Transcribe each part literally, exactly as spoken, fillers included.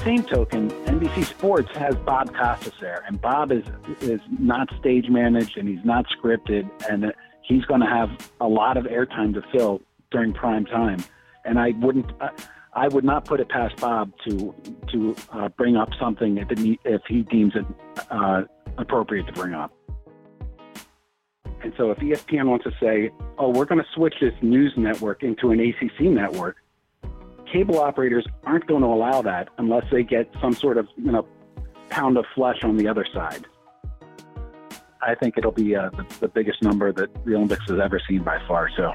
same token, N B C Sports has Bob Costas there, and Bob is is not stage managed and he's not scripted, and he's going to have a lot of airtime to fill during prime time. And I wouldn't, I, I would not put it past Bob to to uh, bring up something if, it, if he deems it uh, appropriate to bring up. And so if E S P N wants to say, oh, we're going to switch this news network into an A C C network, cable operators aren't going to allow that unless they get some sort of, you know, pound of flesh on the other side. I think it'll be uh, the, the biggest number that the Olympics has ever seen by far. So.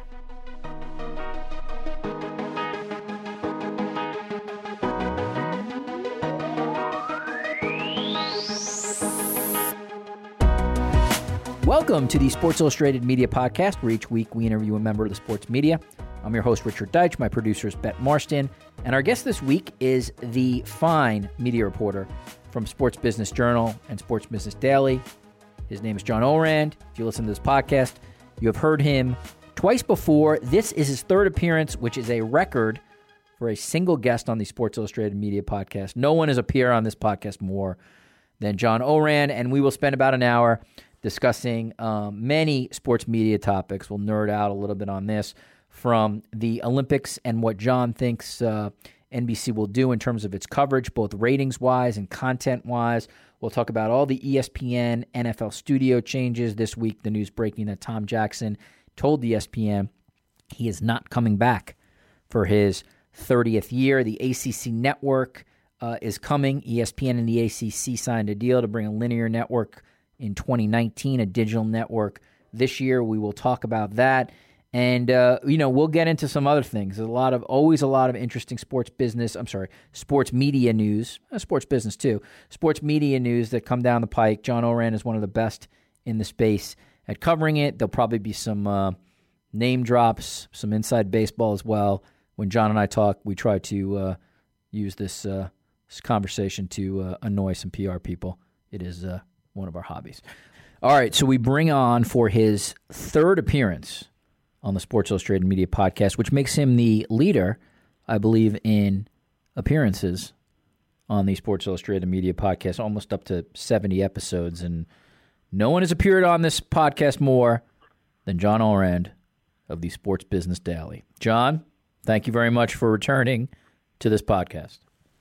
Welcome to the Sports Illustrated Media Podcast, where each week we interview a member of the sports media. I'm your host, Richard Deitch. My producer is Bette Marston. And our guest this week is the fine media reporter from Sports Business Journal and Sports Business Daily. His name is John Ourand. If you listen to this podcast, you have heard him twice before. This is his third appearance, which is a record for a single guest on the Sports Illustrated Media Podcast. No one has appeared on this podcast more than John Ourand, and we will spend about an hour discussing um, many sports media topics. We'll nerd out a little bit on this, from the Olympics and what John thinks uh, N B C will do in terms of its coverage, both ratings-wise and content-wise. We'll talk about all the E S P N N F L studio changes. This week, the news breaking that Tom Jackson told E S P N he is not coming back for his thirtieth year. The A C C network uh, is coming. E S P N and the A C C signed a deal to bring a linear network in twenty nineteen, a digital network this year. We will talk about that. And, uh, you know, we'll get into some other things. There's a lot of, always a lot of interesting sports business, I'm sorry, sports media news, uh, sports business too, sports media news that come down the pike. John Ourand is one of the best in the space at covering it. There'll probably be some uh, name drops, some inside baseball as well. When John and I talk, we try to uh, use this, uh, this conversation to uh, annoy some P R people. It is uh, one of our hobbies. All right, so we bring on for his third appearance on the Sports Illustrated Media Podcast, which makes him the leader, I believe, in appearances on the Sports Illustrated Media Podcast, almost up to seventy episodes. And no one has appeared on this podcast more than John Ourand of the Sports Business Daily. John, thank you very much for returning to this podcast.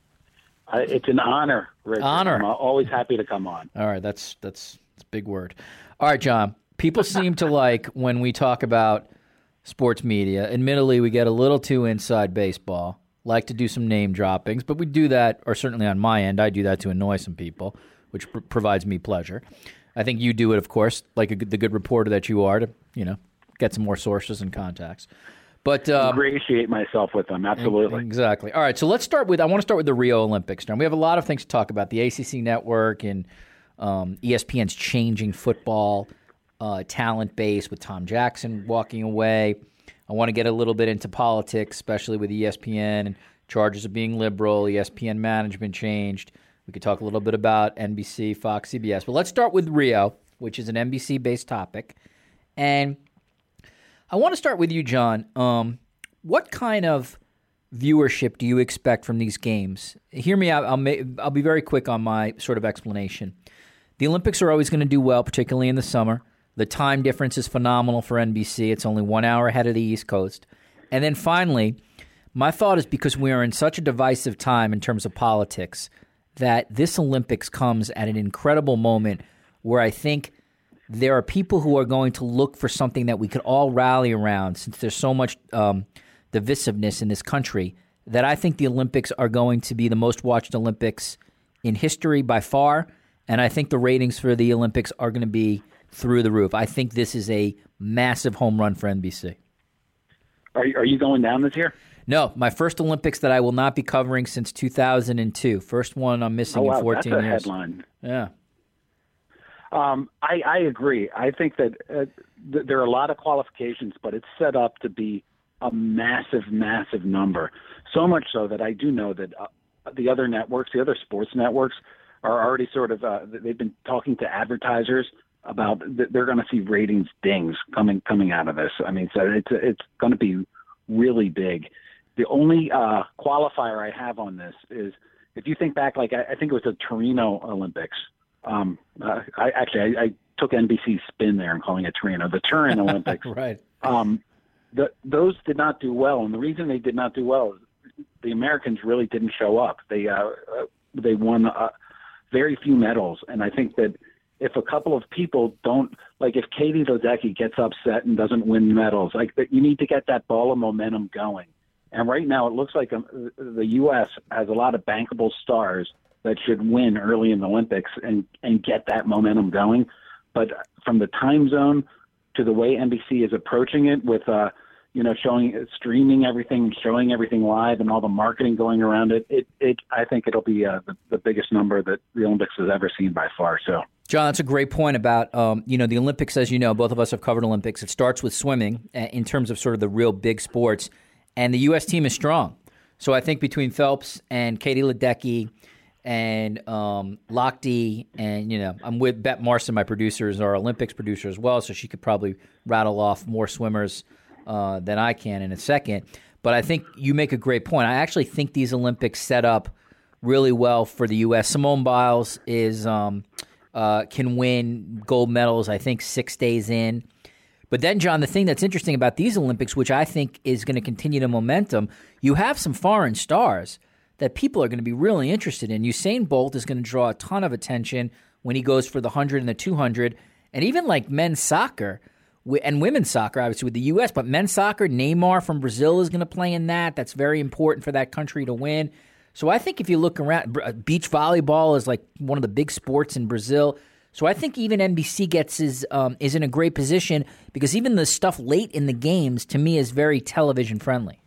Uh, it's an honor, Richard. Honor. I'm always happy to come on. All right, that's that's, that's a big word. All right, John, people seem to like when we talk about sports media. Admittedly, we get a little too inside baseball, like to do some name droppings, but we do that, or certainly on my end, I do that to annoy some people, which pr- provides me pleasure. I think you do it, of course, like a, the good reporter that you are, to, you know, get some more sources and contacts. But um, ingratiate myself with them, absolutely. Exactly. All right, so let's start with, I want to start with the Rio Olympics. Now, we have a lot of things to talk about, the A C C network and um, E S P N's changing football Uh, talent base with Tom Jackson walking away. I want to get a little bit into politics, especially with E S P N and charges of being liberal. E S P N management changed. We could talk a little bit about N B C, Fox, C B S. But let's start with Rio, which is an N B C-based topic. And I want to start with you, John. Um, what kind of viewership do you expect from these games? Hear me out. I'll, ma- I'll be very quick on my sort of explanation. The Olympics are always going to do well, particularly in the summer. The time difference is phenomenal for N B C. It's only one hour ahead of the East Coast. And then finally, my thought is because we are in such a divisive time in terms of politics, that this Olympics comes at an incredible moment where I think there are people who are going to look for something that we could all rally around, since there's so much um, divisiveness in this country, that I think the Olympics are going to be the most watched Olympics in history by far. And I think the ratings for the Olympics are going to be through the roof. I think this is a massive home run for N B C. Are you, are you going down this year? No, my first Olympics that I will not be covering since two thousand two. First one I'm missing oh, wow, in fourteen that's a years. Headline. Yeah. Um, I, I agree. I think that uh, th- there are a lot of qualifications, but it's set up to be a massive, massive number. So much so that I do know that uh, the other networks, the other sports networks, are already sort of uh, they've been talking to advertisers about they're going to see ratings dings coming coming out of this. I mean, so it's it's going to be really big. The only uh, qualifier I have on this is if you think back, like I, I think it was the Torino Olympics. Um, uh, I actually I, I took N B C's spin there and calling it Torino, the Turin Olympics. Right. Um, the, those did not do well, and the reason they did not do well is the Americans really didn't show up. They uh, they won uh, very few medals, and I think that if a couple of people don't, like if Katie Ledecky gets upset and doesn't win medals, like that, you need to get that ball of momentum going. And right now, it looks like um, the U S has a lot of bankable stars that should win early in the Olympics and, and get that momentum going. But from the time zone to the way N B C is approaching it with, uh, you know, showing, streaming everything, showing everything live and all the marketing going around it, it, it I think it'll be uh, the, the biggest number that the Olympics has ever seen by far. So, John, that's a great point about, um, you know, the Olympics, as you know, both of us have covered Olympics. It starts with swimming uh, in terms of sort of the real big sports. And the U S team is strong. So I think between Phelps and Katie Ledecky and um, Lochte and, you know, I'm with Bette Marston, my producer, is our Olympics producer as well, so she could probably rattle off more swimmers uh, than I can in a second. But I think you make a great point. I actually think these Olympics set up really well for the U S. Simone Biles is um, uh, can win gold medals, I think, six days in. But then, John, the thing that's interesting about these Olympics, which I think is going to continue the momentum, you have some foreign stars that people are going to be really interested in. Usain Bolt is going to draw a ton of attention when he goes for the one hundred and the two hundred. And even like men's soccer and women's soccer, obviously with the U S, but men's soccer, Neymar from Brazil is going to play in that. That's very important for that country to win. So I think if you look around, beach volleyball is like one of the big sports in Brazil. So I think even N B C gets is um, is in a great position because even the stuff late in the games, to me, is very television friendly.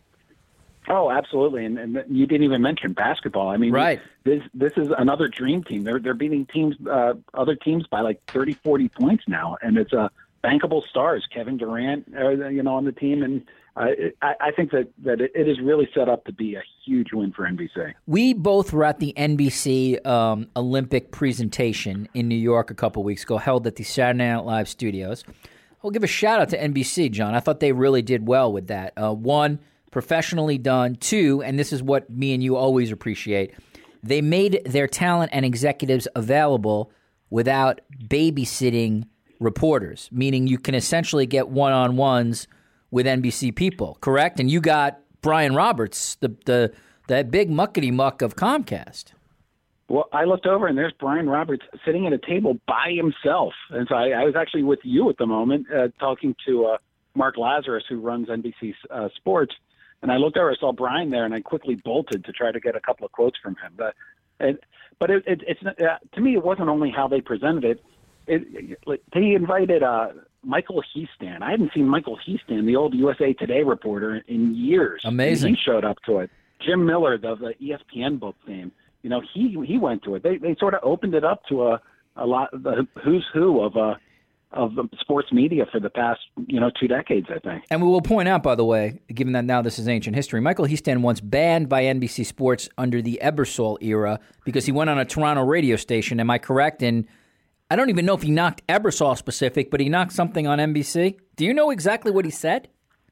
Oh, absolutely, and, and you didn't even mention basketball. I mean, right. this this is another dream team. They're they're beating teams, uh, other teams by like thirty, forty points now, and it's a uh, bankable stars. Kevin Durant, uh, you know, on the team, and uh, it, I, I think that that it, it is really set up to be a huge win for N B C. We both were at the N B C um, Olympic presentation in New York a couple weeks ago, held at the Saturday Night Live studios. I'll give a shout out to N B C, John. I thought they really did well with that. Uh, one, professionally done. Two, and this is what me and you always appreciate, they made their talent and executives available without babysitting reporters, meaning you can essentially get one-on-ones with N B C people, correct? And you got Brian Roberts, the the that big muckety-muck of Comcast. Well, I looked over, and there's Brian Roberts sitting at a table by himself. And so I, I was actually with you at the moment uh, talking to uh, Mark Lazarus, who runs N B C uh, Sports. And I looked over, I saw Brian there, and I quickly bolted to try to get a couple of quotes from him. But it, but it, it, it's uh, to me, it wasn't only how they presented it. It, it they invited uh, Michael Heastan. I hadn't seen Michael Heastan, the old U S A Today reporter, in years. Amazing. And he showed up to it. Jim Miller, the, the E S P N book fame, you know, he he went to it. They they sort of opened it up to a a lot the who's who of uh of the sports media for the past, you know, two decades, I think. And we will point out, by the way, given that now this is ancient history, Michael Heastan once banned by N B C Sports under the Ebersol era because he went on a Toronto radio station. Am I correct? And I don't even know if he knocked Ebersol specific, but he knocked something on N B C. Do you know exactly what he said?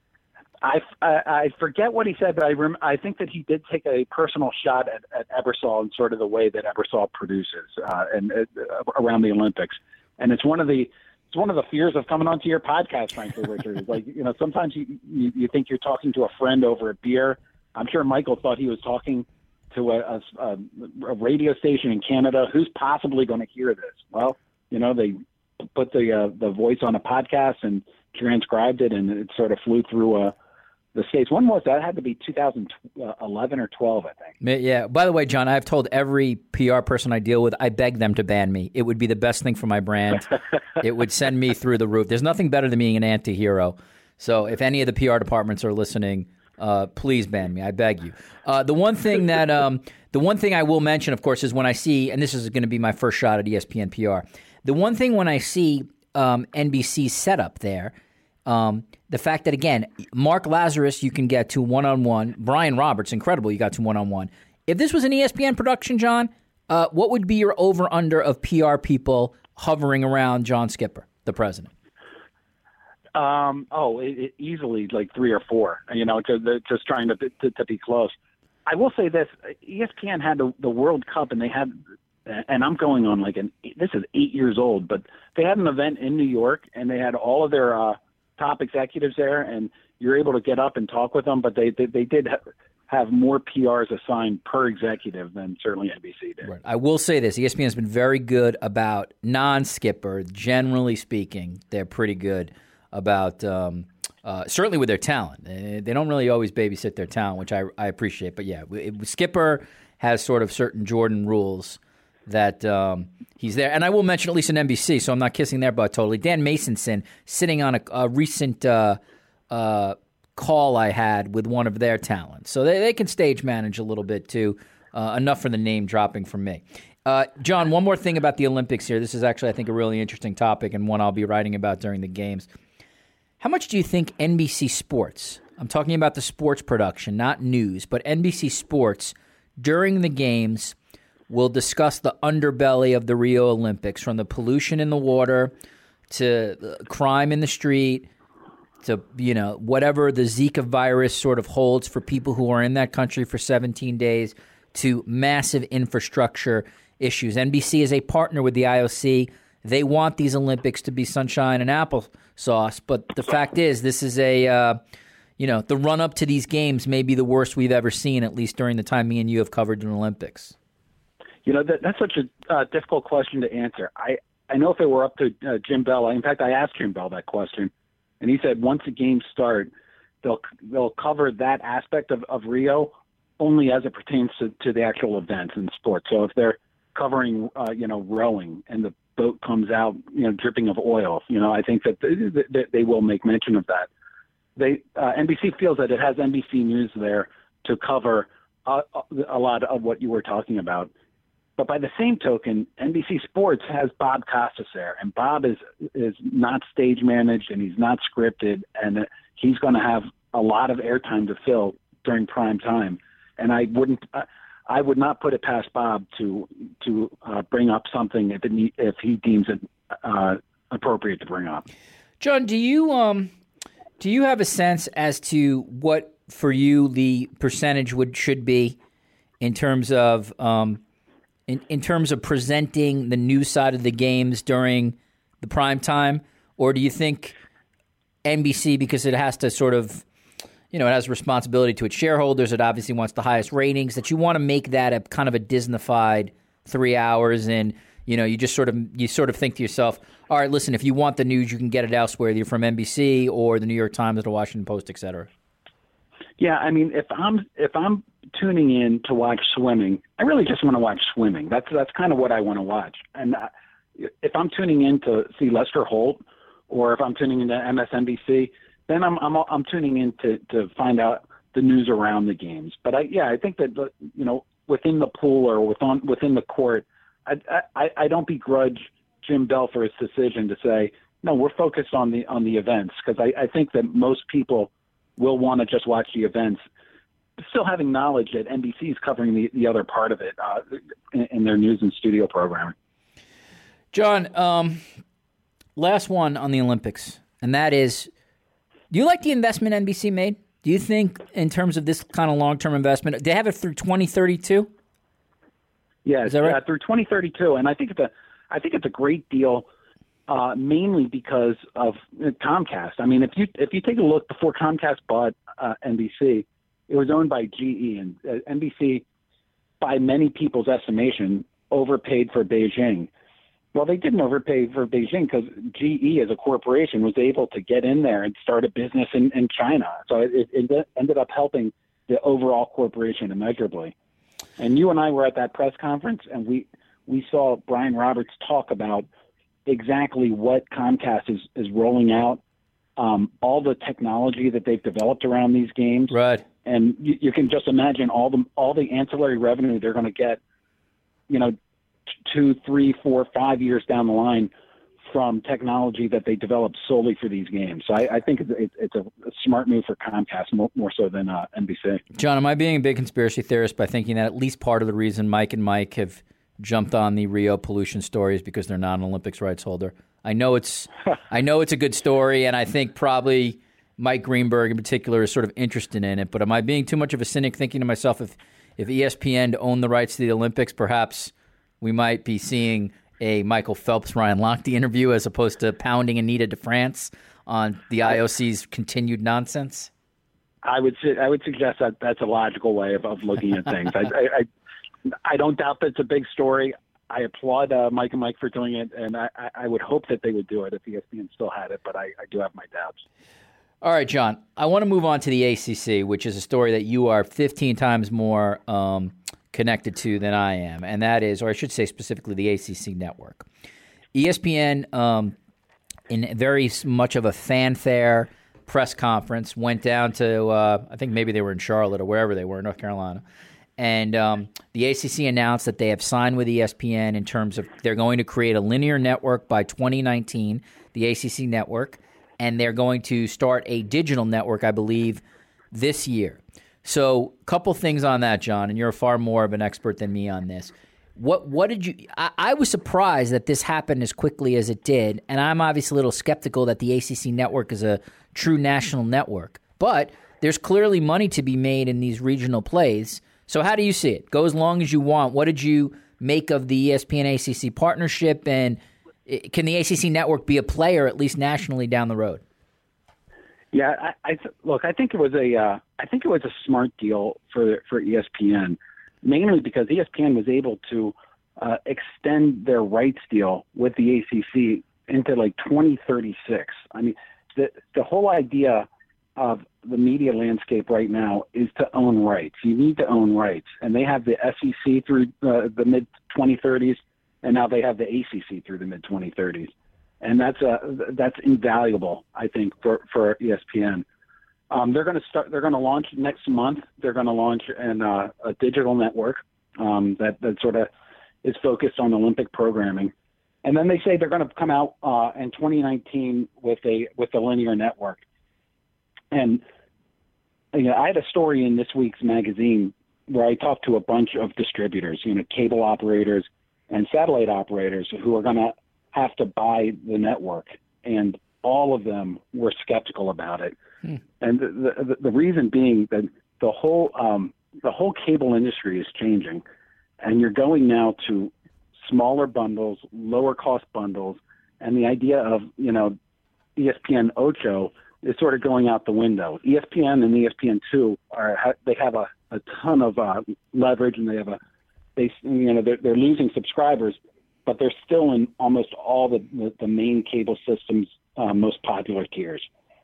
I, I, I forget what he said, but I rem- I think that he did take a personal shot at, at Ebersol and sort of the way that Ebersol produces uh, and uh, around the Olympics. And it's one of the It's one of the fears of coming onto your podcast, frankly, Richard. Is like, you know, sometimes you, you you think you're talking to a friend over a beer. I'm sure Michael thought he was talking to a, a, a radio station in Canada. Who's possibly going to hear this? Well, you know, they put the uh, the voice on a podcast and transcribed it, and it sort of flew through uh, the States. When was that? It had to be two thousand eleven or twelve, I think. Yeah. By the way, John, I've told every P R person I deal with, I beg them to ban me. It would be the best thing for my brand. It would send me through the roof. There's nothing better than being an anti-hero. So if any of the P R departments are listening, uh, please ban me. I beg you. Uh, the one thing that um, the one thing I will mention, of course, is when I see, and this is going to be my first shot at E S P N P R. The one thing when I see um, N B C's setup there. Um, the fact that, again, Mark Lazarus, you can get to one-on-one. Brian Roberts, incredible, you got to one-on-one. If this was an E S P N production, John, uh, what would be your over-under of P R people hovering around John Skipper, the president? Um, oh, it, it easily like three or four, you know, to, the, just trying to, to to be close. I will say this: E S P N had the, the World Cup, and they had, and I'm going on like an this is eight years old, but they had an event in New York, and they had all of their uh, top executives there, and you're able to get up and talk with them. But they they, they did ha- have more P Rs assigned per executive than certainly N B C did. Right. I will say this: E S P N has been very good about non-skipper. Generally speaking, they're pretty good about. Um, Uh, certainly with their talent. They don't really always babysit their talent, which I, I appreciate. But yeah, it, Skipper has sort of certain Jordan rules that um, he's there. And I will mention, at least in N B C, so I'm not kissing their butt totally, Dan Masonson sitting on a, a recent uh, uh, call I had with one of their talents. So they, they can stage manage a little bit too, uh, enough for the name dropping from me. Uh, John, one more thing about the Olympics here. This is actually, I think, a really interesting topic and one I'll be writing about during the games. How much do you think N B C Sports, I'm talking about the sports production, not news, but N B C Sports during the games will discuss the underbelly of the Rio Olympics, from the pollution in the water to the crime in the street to, you know, whatever the Zika virus sort of holds for people who are in that country for seventeen days, to massive infrastructure issues. N B C is a partner with the I O C. They want these Olympics to be sunshine and applesauce, but the fact is, this is a, uh, you know, the run-up to these games may be the worst we've ever seen, at least during the time me and you have covered an Olympics. You know, that, that's such a uh, difficult question to answer. I, I know if it were up to uh, Jim Bell, in fact, I asked Jim Bell that question, and he said once the games start, they'll they'll cover that aspect of, of Rio only as it pertains to, to the actual events in sport. So if they're covering, uh, you know, rowing and the boat comes out, you know, dripping of oil, you know, I think that they, that they will make mention of that. They uh, N B C feels that it has N B C News there to cover a, a lot of what you were talking about. But by the same token, N B C Sports has Bob Costas there, and Bob is is not stage managed and he's not scripted, and he's going to have a lot of airtime to fill during prime time. And I wouldn't. Uh, I would not put it past Bob to to uh, bring up something if it, if he deems it uh, appropriate to bring up. John, do you um do you have a sense as to what for you the percentage would should be in terms of um in, in terms of presenting the news side of the games during the prime time, or do you think N B C, because it has to sort of, you know, it has a responsibility to its shareholders, it obviously wants the highest ratings, that you want to make that a kind of a Disney-fied three hours and, you know, you just sort of you sort of think to yourself, all right, listen, if you want the news, you can get it elsewhere, either from N B C or the New York Times or the Washington Post, et cetera. Yeah, I mean, if I'm if I'm tuning in to watch swimming, I really just want to watch swimming. That's that's kind of what I want to watch. And uh, if I'm tuning in to see Lester Holt, or if I'm tuning into M S N B C, then I'm I'm I'm tuning in to, to find out the news around the games. But I yeah, I think that, you know, within the pool or within within the court, I I, I don't begrudge Jim Bell for his decision to say, no, we're focused on the on the events, because I, I think that most people will want to just watch the events, still having knowledge that N B C is covering the, the other part of it uh, in, in their news and studio programming. John, um, last one on the Olympics, and that is, do you like the investment N B C made? Do you think, in terms of this kind of long-term investment, they have it through twenty thirty-two? Yeah, is that right? Yeah, through twenty thirty-two, and I think it's a, I think it's a great deal, uh, mainly because of Comcast. I mean, if you if you take a look, before Comcast bought uh, N B C, it was owned by G E, and uh, N B C, by many people's estimation, overpaid for Beijing. Well, they didn't overpay for Beijing because G E as a corporation was able to get in there and start a business in, in China. So it, it ended up helping the overall corporation immeasurably. And you and I were at that press conference, and we, we saw Brian Roberts talk about exactly what Comcast is, is rolling out, um, all the technology that they've developed around these games. Right. And you, you can just imagine all the all the ancillary revenue they're going to get, you know, two, three, four, five years down the line from technology that they developed solely for these games. So I, I think it's, it's a smart move for Comcast, more, more so than uh, N B C. John, am I being a big conspiracy theorist by thinking that at least part of the reason Mike and Mike have jumped on the Rio pollution story is because they're not an Olympics rights holder? I know it's I know it's a good story, and I think probably Mike Greenberg in particular is sort of interested in it. But am I being too much of a cynic thinking to myself, if, if E S P N owned the rights to the Olympics, perhaps we might be seeing a Michael Phelps, Ryan Lochte interview as opposed to pounding Anita DeFrance on the I O C's continued nonsense? I would I would suggest that that's a logical way of, of looking at things. I, I, I I don't doubt that it's a big story. I applaud uh, Mike and Mike for doing it, and I, I would hope that they would do it if E S P N still had it, but I, I do have my doubts. All right, John, I want to move on to the A C C, which is a story that you are fifteen times more um, connected to than I am, and that is, or I should say specifically the A C C network. E S P N, um, in very much of a fanfare press conference, went down to, uh, I think maybe they were in Charlotte or wherever they were, North Carolina, and um, the A C C announced that they have signed with E S P N in terms of they're going to create a linear network by twenty nineteen, the A C C network, and they're going to start a digital network, I believe, this year. So a couple things on that, John, and you're far more of an expert than me on this. What what did you I, I was surprised that this happened as quickly as it did, and I'm obviously a little skeptical that the A C C network is a true national network. But there's clearly money to be made in these regional plays. So how do you see it? Go as long as you want. What did you make of the E S P N A C C partnership, and can the A C C network be a player at least nationally down the road? Yeah, I, I look. I think it was a. Uh, I think it was a smart deal for for E S P N, mainly because E S P N was able to uh, extend their rights deal with the A C C into like twenty thirty-six. I mean, the the whole idea of the media landscape right now is to own rights. You need to own rights, and they have the S E C through uh, the mid twenty thirties, and now they have the A C C through the mid twenty thirties. And that's uh, that's invaluable, I think, for, for E S P N. Um, they're going to start. They're going to launch next month. They're going to launch an, uh, a digital network um, that that sort of is focused on Olympic programming. And then they say they're going to come out uh, in twenty nineteen with a with a linear network. And you know, I had a story in this week's magazine where I talked to a bunch of distributors, you know, cable operators and satellite operators who are going to have to buy the network, and all of them were skeptical about it. Hmm. And the, the the reason being that the whole um, the whole cable industry is changing, and you're going now to smaller bundles, lower cost bundles, and the idea of you know E S P N Ocho is sort of going out the window. E S P N and E S P N two are they have a, a ton of uh, leverage, and they have a they you know they're, they're losing subscribers, but they're still in almost all the, the, the main cable systems' uh, most popular tiers.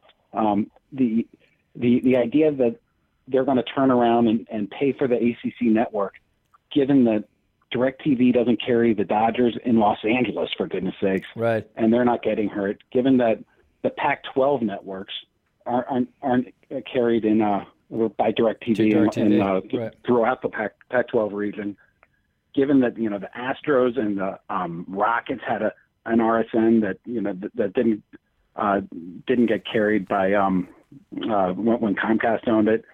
Um, the, the the idea that they're going to turn around and, and pay for the A C C network, given that DirecTV doesn't carry the Dodgers in Los Angeles, for goodness sakes, right, and they're not getting hurt, given that the Pac twelve networks aren't, aren't, aren't carried in uh, by DirecTV, DirecTV. in, in, uh, right. throughout the Pac, Pac twelve region, given that, you know, the Astros and the um, Rockets had a, an R S N that, you know, that, that didn't uh, didn't get carried by um, uh, when, when Comcast owned it.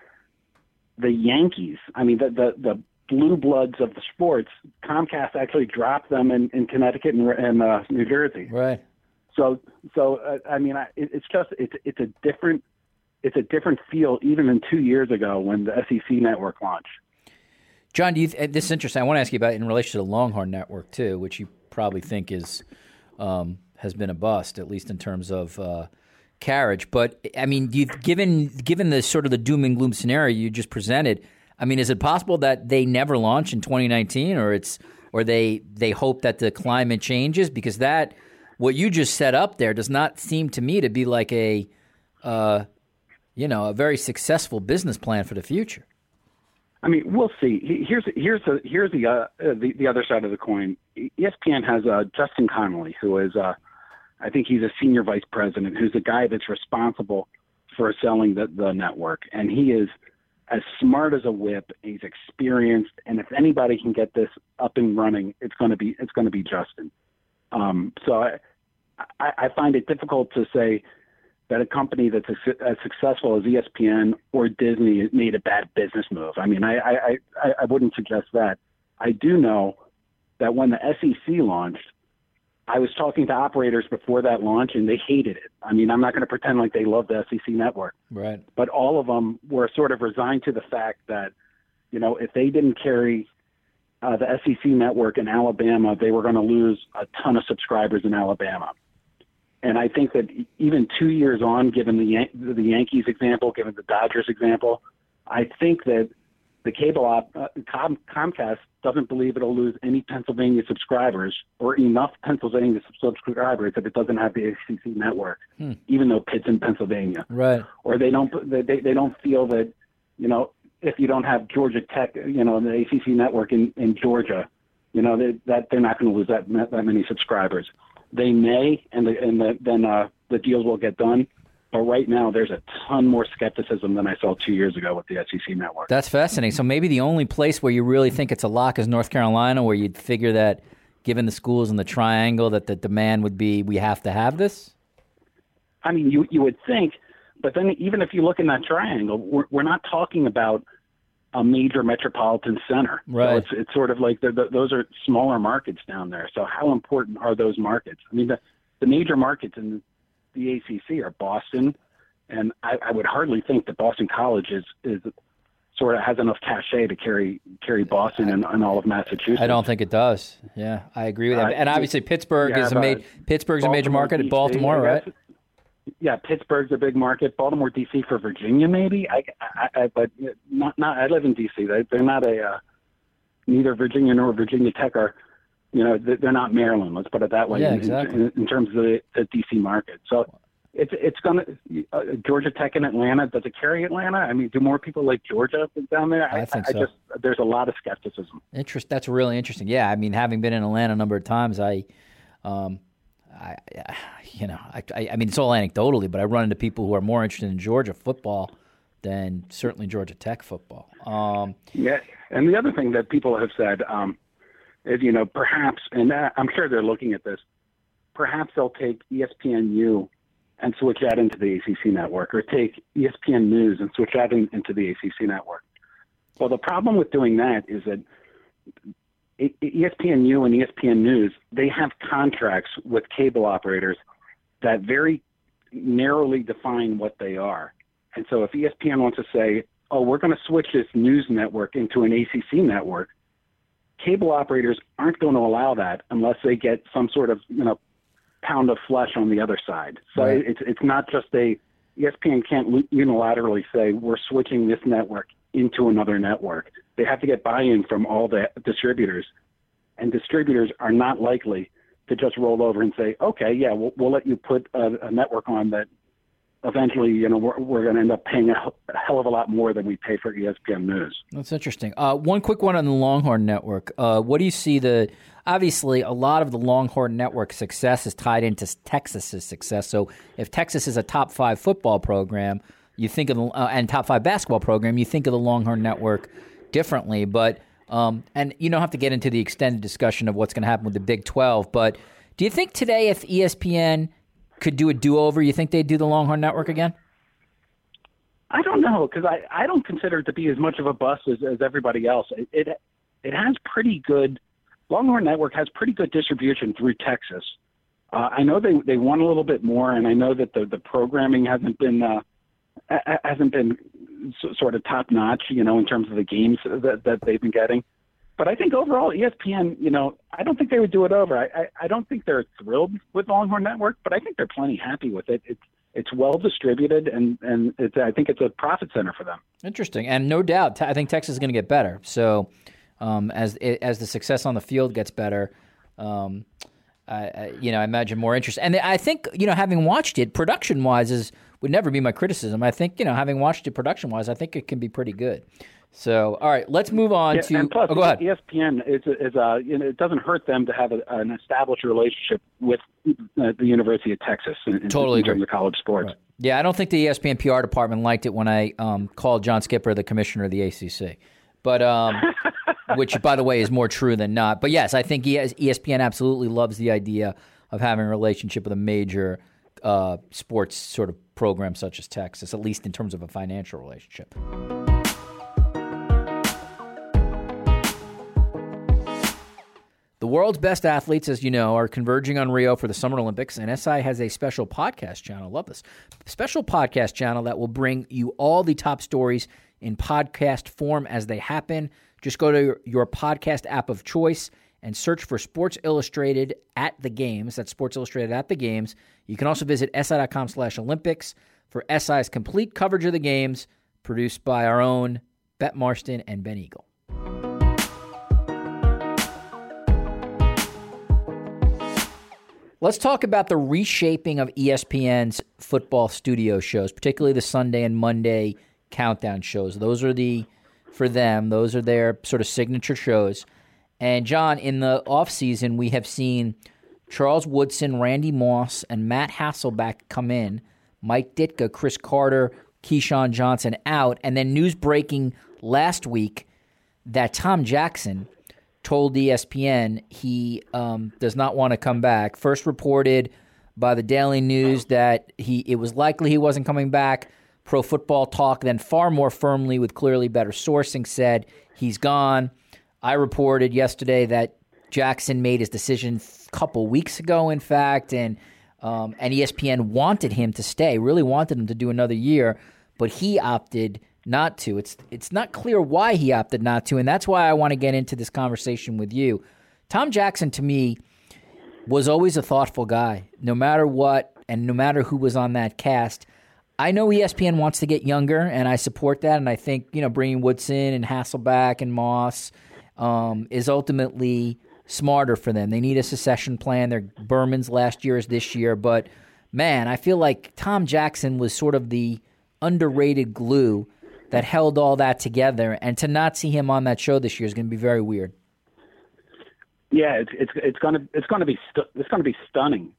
The Yankees, I mean, the, the, the blue bloods of the sports, Comcast actually dropped them in, in Connecticut and, and uh, New Jersey. Right. So, so uh, I mean, I, it, it's just it's it's a different it's a different feel even than two years ago when the S E C network launched. John, do you th- this is interesting. I want to ask you about it in relation to the Longhorn Network too, which you probably think is um, has been a bust, at least in terms of uh, carriage. But I mean, do you, given given the sort of the doom and gloom scenario you just presented, I mean, is it possible that they never launch in twenty nineteen, or it's or they they hope that the climate changes? Because that what you just set up there does not seem to me to be like a uh, you know a very successful business plan for the future. I mean, we'll see. Here's here's the here's the uh, the, the other side of the coin. E S P N has uh, Justin Connolly, who is, uh, I think he's a senior vice president, who's the guy that's responsible for selling the, the network, and he is as smart as a whip. He's experienced, and if anybody can get this up and running, it's going to be it's going to be Justin. Um, so I, I I find it difficult to say that a company that's as successful as E S P N or Disney made a bad business move. I mean, I, I, I, I wouldn't suggest that. I do know that when the S E C launched, I was talking to operators before that launch, and they hated it. I mean, I'm not going to pretend like they love the S E C network. Right. But all of them were sort of resigned to the fact that, you know, if they didn't carry uh, the S E C network in Alabama, they were going to lose a ton of subscribers in Alabama. And I think that even two years on, given the Yan- the Yankees example, given the Dodgers example, I think that the cable op, uh, Com- Comcast doesn't believe it'll lose any Pennsylvania subscribers or enough Pennsylvania subscribers if it doesn't have the A C C network, hmm. even though Pitt's in Pennsylvania. Right. Or they don't they they don't feel that, you know, if you don't have Georgia Tech, you know, the A C C network in, in Georgia, you know, they, that they're not going to lose that that many subscribers. They may, and the, and the, then uh, the deals will get done. But right now, there's a ton more skepticism than I saw two years ago with the S E C network. That's fascinating. So maybe the only place where you really think it's a lock is North Carolina, where you'd figure that, given the schools in the triangle, that the demand would be, we have to have this? I mean, you you would think, but then even if you look in that triangle, we're, we're not talking about a major metropolitan center. Right. So it's, it's sort of like the, the, those are smaller markets down there. So how important are those markets? I mean, the, the major markets in the A C C are Boston, and I, I would hardly think that Boston College is, is sort of has enough cachet to carry carry Boston and, and all of Massachusetts. I don't think it does. Yeah, I agree with that. Uh, and obviously, Pittsburgh yeah, is a ma- Pittsburgh's Baltimore, a major market. D C, Baltimore, right? Yeah, Pittsburgh's a big market. Baltimore, D C for Virginia, maybe. I, I, I but not not. I live in D C. They, they're not a uh, neither Virginia nor Virginia Tech are. You know, they're not Maryland. Let's put it that way. Yeah, in, exactly. in, in terms of the, the D C market. So it's it's gonna uh, Georgia Tech in Atlanta. Does it carry Atlanta? I mean, do more people like Georgia down there? I, I think I, so. I just there's a lot of skepticism. Interest. That's really interesting. Yeah, I mean, having been in Atlanta a number of times, I, um, I, you know, I, I, I mean, it's all anecdotally, but I run into people who are more interested in Georgia football than certainly Georgia Tech football. Um, yeah, and the other thing that people have said. Um, is, you know, perhaps, and I'm sure they're looking at this, perhaps they'll take E S P N U and switch that into the A C C network, or take E S P N News and switch that in, into the A C C network. Well, the problem with doing that is that E S P N U and E S P N News, they have contracts with cable operators that very narrowly define what they are. And so if E S P N wants to say, oh, we're going to switch this news network into an A C C network, cable operators aren't going to allow that unless they get some sort of, you know, pound of flesh on the other side. So right. it's it's not just a E S P N can't unilaterally say we're switching this network into another network. They have to get buy-in from all the distributors, and distributors are not likely to just roll over and say, okay, yeah, we'll, we'll let you put a, a network on that. Eventually, you know, we're, we're going to end up paying a hell of a lot more than we pay for E S P N News. That's interesting. Uh, one quick one on the Longhorn Network. Uh, what do you see the – obviously, a lot of the Longhorn Network success is tied into Texas's success. So if Texas is a top five football program, you think of the, uh, and top five basketball program, you think of the Longhorn Network differently. But um, and you don't have to get into the extended discussion of what's going to happen with the Big twelve. But do you think today if E S P N – could do a do-over, you think they'd do the Longhorn Network again? I don't know, because I, I don't consider it to be as much of a bust as, as everybody else. It, it it has pretty good – Longhorn Network has pretty good distribution through Texas. Uh, I know they, they want a little bit more, and I know that the, the programming hasn't been uh, hasn't been sort of top-notch, you know, in terms of the games that, that they've been getting. But I think overall, E S P N, you know, I don't think they would do it over. I, I, I don't think they're thrilled with Longhorn Network, but I think they're plenty happy with it. It's it's well distributed, and and it's, I think it's a profit center for them. Interesting, and no doubt, I think Texas is going to get better. So um, as as the success on the field gets better, um, I, I, you know, I imagine more interest. And I think, you know, having watched it, production wise, is would never be my criticism. I think, you know, having watched it production wise, I think it can be pretty good. So, all right, let's move on yeah, to. And plus, oh, go ahead. E S P N is is uh, you know, it doesn't hurt them to have a, an established relationship with uh, the University of Texas in, totally in terms of college sports. Right. Yeah, I don't think the E S P N P R department liked it when I um, called John Skipper the commissioner of the A C C, but um, which, by the way, is more true than not. But yes, I think E S P N absolutely loves the idea of having a relationship with a major uh, sports sort of program such as Texas, at least in terms of a financial relationship. The world's best athletes, as you know, are converging on Rio for the Summer Olympics, and S I has a special podcast channel. Love this. Special podcast channel that will bring you all the top stories in podcast form as they happen. Just go to your podcast app of choice and search for Sports Illustrated at the Games. That's Sports Illustrated at the Games. You can also visit si.com slash Olympics for S I's complete coverage of the games, produced by our own Bette Marston and Ben Eagle. Let's talk about the reshaping of E S P N's football studio shows, particularly the Sunday and Monday countdown shows. Those are the, for them, those are their sort of signature shows. And, John, in the offseason, we have seen Charles Woodson, Randy Moss, and Matt Hasselbeck come in, Mike Ditka, Chris Carter, Keyshawn Johnson out, and then news breaking last week that Tom Jackson told E S P N he um, does not want to come back. First reported by the Daily News that he it was likely he wasn't coming back. Pro Football Talk then far more firmly with clearly better sourcing said he's gone. I reported yesterday that Jackson made his decision a couple weeks ago, in fact, and um, and E S P N wanted him to stay, really wanted him to do another year, but he opted not to. It's it's not clear why he opted not to, and that's why I want to get into this conversation with you. Tom Jackson, to me, was always a thoughtful guy, no matter what, and no matter who was on that cast. I know E S P N wants to get younger, and I support that, and I think, you know, bringing Woodson and Hasselbeck and Moss um, is ultimately smarter for them. They need a succession plan. Their Berman's last year is this year, but, man, I feel like Tom Jackson was sort of the underrated glue that held all that together, and to not see him on that show this year is going to be very weird. Yeah, it's it's it's going to it's going to be stu- it's going to be stunning.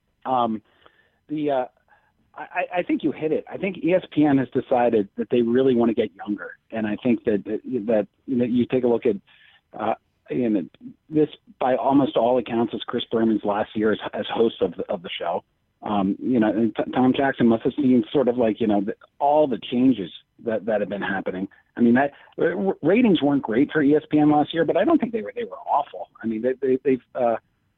Um, the uh, I, I think you hit it. I think E S P N has decided that they really want to get younger, and I think that that, that you know, you take a look at uh, you know, this by almost all accounts is Chris Berman's last year as, as host of the, of the show. Um, you know, and T- Tom Jackson must have seen sort of like, you know, the, all the changes that, that have been happening. I mean, that r- ratings weren't great for E S P N last year, but I don't think they were they were awful. I mean, they, they, they've, uh,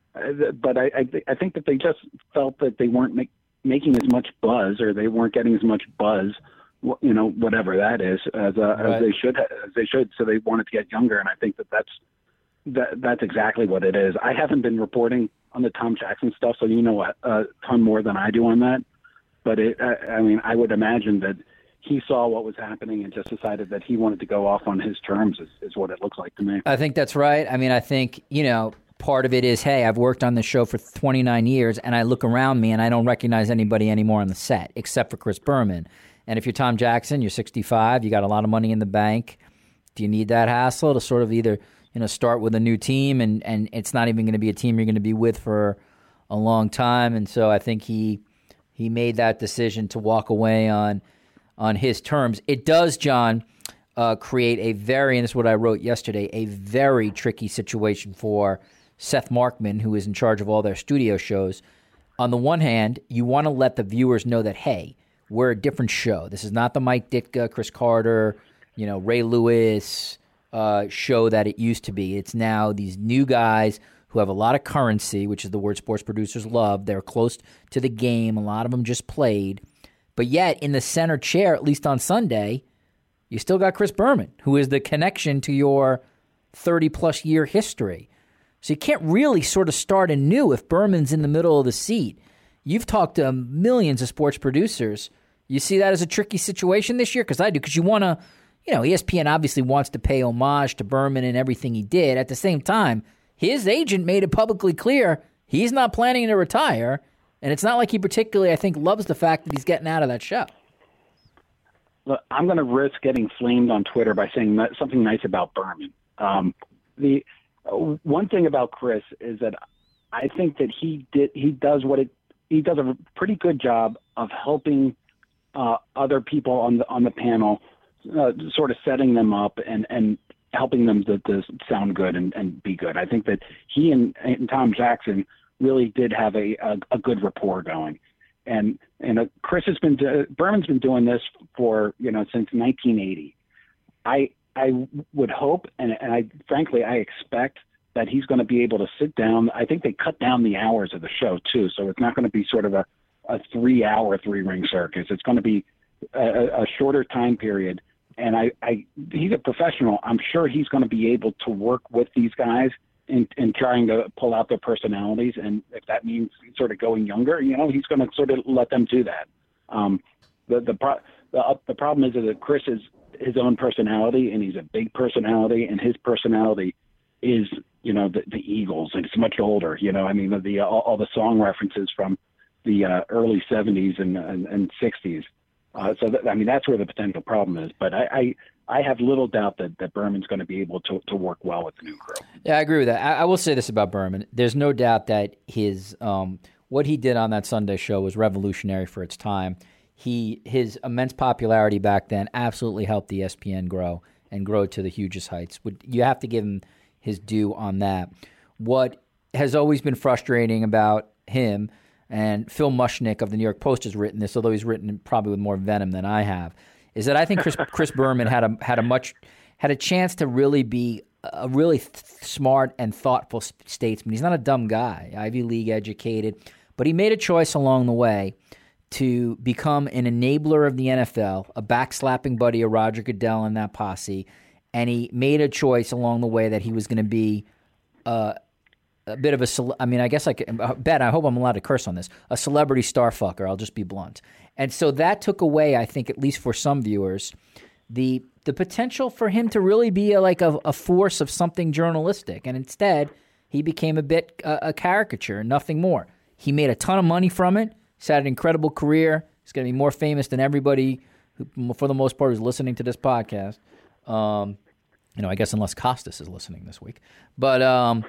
but I, I, I think that they just felt that they weren't make, making as much buzz, or they weren't getting as much buzz, you know, whatever that is, as uh, right. as they should, as they should. So they wanted to get younger, and I think that that's that that's exactly what it is. I haven't been reporting on the Tom Jackson stuff, so you know a, a ton more than I do on that. But it, I, I mean, I would imagine that he saw what was happening and just decided that he wanted to go off on his terms, is, is what it looks like to me. I think that's right. I mean, I think, you know, part of it is, hey, I've worked on this show for twenty-nine years, and I look around me and I don't recognize anybody anymore on the set except for Chris Berman. And if you're Tom Jackson, you're sixty-five, you got a lot of money in the bank. Do you need that hassle to sort of either, you know, start with a new team, and, and it's not even going to be a team you're going to be with for a long time? And so I think he he made that decision to walk away on on his terms. It does, John, uh, create a very, and this is what I wrote yesterday, a very tricky situation for Seth Markman, who is in charge of all their studio shows. On the one hand, you want to let the viewers know that, hey, we're a different show. This is not the Mike Ditka, Chris Carter, you know, Ray Lewis uh, show that it used to be. It's now these new guys who have a lot of currency, which is the word sports producers love. They're close to the game. A lot of them just played. But yet, in the center chair, at least on Sunday, you still got Chris Berman, who is the connection to your thirty-plus year history. So you can't really sort of start anew if Berman's in the middle of the seat. You've talked to millions of sports producers. You see that as a tricky situation this year? Because I do, because you want to, you know, E S P N obviously wants to pay homage to Berman and everything he did. At the same time, his agent made it publicly clear he's not planning to retire, and it's not like he particularly, I think, loves the fact that he's getting out of that show. Look, I'm going to risk getting flamed on Twitter by saying something nice about Berman. Um, the one thing about Chris is that I think that he did he does what it he does a pretty good job of helping uh, other people on the on the panel, uh, sort of setting them up and, and helping them to, to sound good and, and be good. I think that he and, and Tom Jackson really did have a, a, a good rapport going. And and uh, Chris has been uh, Berman's been doing this for you know since nineteen eighty. I I would hope and and I frankly I expect that he's going to be able to sit down. I think they cut down the hours of the show too, so it's not going to be sort of a, a three-hour three-ring circus. It's going to be a, a shorter time period. And I, I, he's a professional. I'm sure he's going to be able to work with these guys in, in trying to pull out their personalities. And if that means sort of going younger, you know, he's going to sort of let them do that. Um, the the pro- the, uh, the problem is that Chris is his own personality, and he's a big personality, and his personality is, you know, the, the Eagles, and it's much older. You know, I mean, the, the all, all the song references from the uh, early seventies and, and, and sixties. Uh, so, that, I mean, that's where the potential problem is. But I, I, I have little doubt that, that Berman's going to be able to, to work well with the new crew. Yeah, I agree with that. I, I will say this about Berman. There's no doubt that his um, what he did on that Sunday show was revolutionary for its time. He His immense popularity back then absolutely helped the E S P N grow and grow to the hugest heights. You have to give him his due on that. What has always been frustrating about him, and Phil Mushnick of the New York Post has written this, although he's written probably with more venom than I have, is that I think Chris, Chris Berman had a had a much had a chance to really be a really th- smart and thoughtful statesman. He's not a dumb guy, Ivy League educated, but he made a choice along the way to become an enabler of the N F L, a backslapping buddy of Roger Goodell and that posse, and he made a choice along the way that he was going to be uh, a bit of a, cele- I mean, I guess I could, Bet, I hope I'm allowed to curse on this, a celebrity star fucker, I'll just be blunt. And so that took away, I think, at least for some viewers, the the potential for him to really be a, like a, a force of something journalistic. And instead, he became a bit uh, a caricature, nothing more. He made a ton of money from it. He's had an incredible career. He's going to be more famous than everybody who, for the most part, is listening to this podcast. Um, you know, I guess unless Costas is listening this week. But um,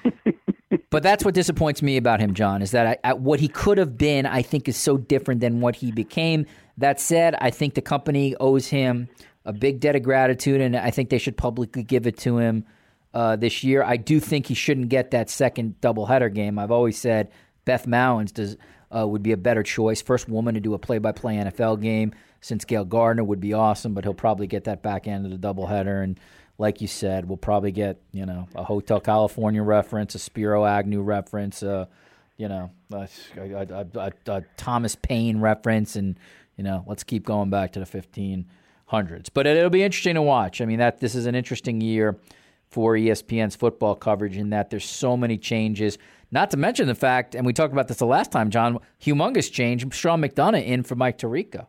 but that's what disappoints me about him, John, is that I, I, what he could have been, I think, is so different than what he became. That said, I think the company owes him a big debt of gratitude, and I think they should publicly give it to him uh, this year. I do think he shouldn't get that second doubleheader game. I've always said Beth Mowins does uh, would be a better choice. First woman to do a play-by-play N F L game since Gail Gardner would be awesome, but he'll probably get that back end of the doubleheader. And like you said, we'll probably get, you know, a Hotel California reference, a Spiro Agnew reference, uh, you know, a, a, a, a Thomas Paine reference, and, you know, let's keep going back to the fifteen hundreds. But it'll be interesting to watch. I mean, that this is an interesting year for E S P N's football coverage in that there's so many changes. Not to mention the fact, and we talked about this the last time, John, humongous change, Sean McDonough in for Mike Tirico.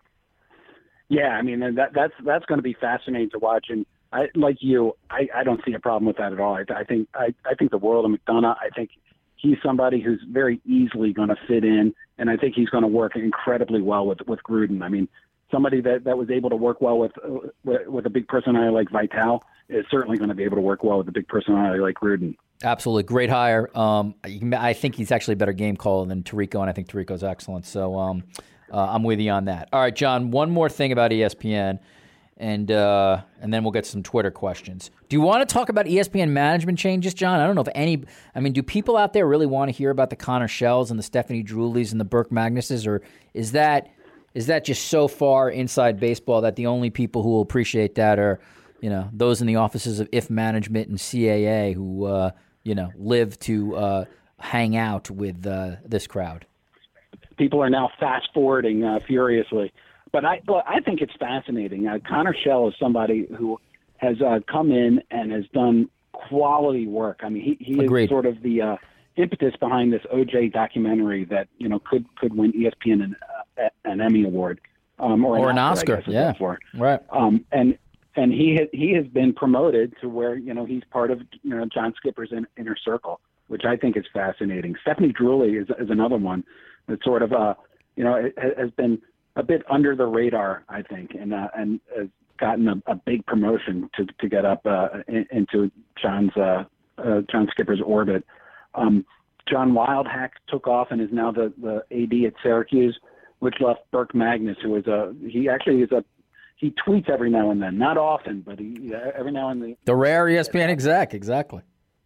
Yeah, I mean, that that's that's going to be fascinating to watch. And I, like you, I, I don't see a problem with that at all. I, I think I, I think the world of McDonough. I think he's somebody who's very easily going to fit in, and I think he's going to work incredibly well with with Gruden. I mean, somebody that, that was able to work well with, uh, with with a big personality like Vitale is certainly going to be able to work well with a big personality like Gruden. Absolutely. Great hire. Um, I think he's actually a better game caller than Tirico, and I think Tirico's excellent. So um, uh, I'm with you on that. All right, John, one more thing about E S P N, and uh, and then we'll get some Twitter questions. Do you want to talk about E S P N management changes, John? I don't know if any – I mean, do people out there really want to hear about the Connor Shells and the Stephanie Druleys and the Burke Magnuses, or is that is that just so far inside baseball that the only people who will appreciate that are, you know, those in the offices of If Management and C A A who uh, – you know, live to uh, hang out with uh, this crowd? People are now fast forwarding uh, furiously, but I, well, I think it's fascinating. Uh, Connor Shell is somebody who has uh, come in and has done quality work. I mean, he, he is sort of the uh, impetus behind this O J documentary that, you know, could could win E S P N an, uh, an Emmy award um, or, or an Oscar. Oscar yeah, for. right. Um, and And he has, he has been promoted to where, you know, he's part of, you know, John Skipper's in, inner circle, which I think is fascinating. Stephanie Druley is, is another one that sort of, uh, you know, it, has been a bit under the radar, I think, and uh, and has gotten a, a big promotion to to get up uh, in, into John's uh, uh, John Skipper's orbit. Um, John Wildhack took off and is now the, the A D at Syracuse, which left Burke Magnus, who is a he actually is a He tweets every now and then, not often, but he every now and then. The rare E S P N exec, exactly.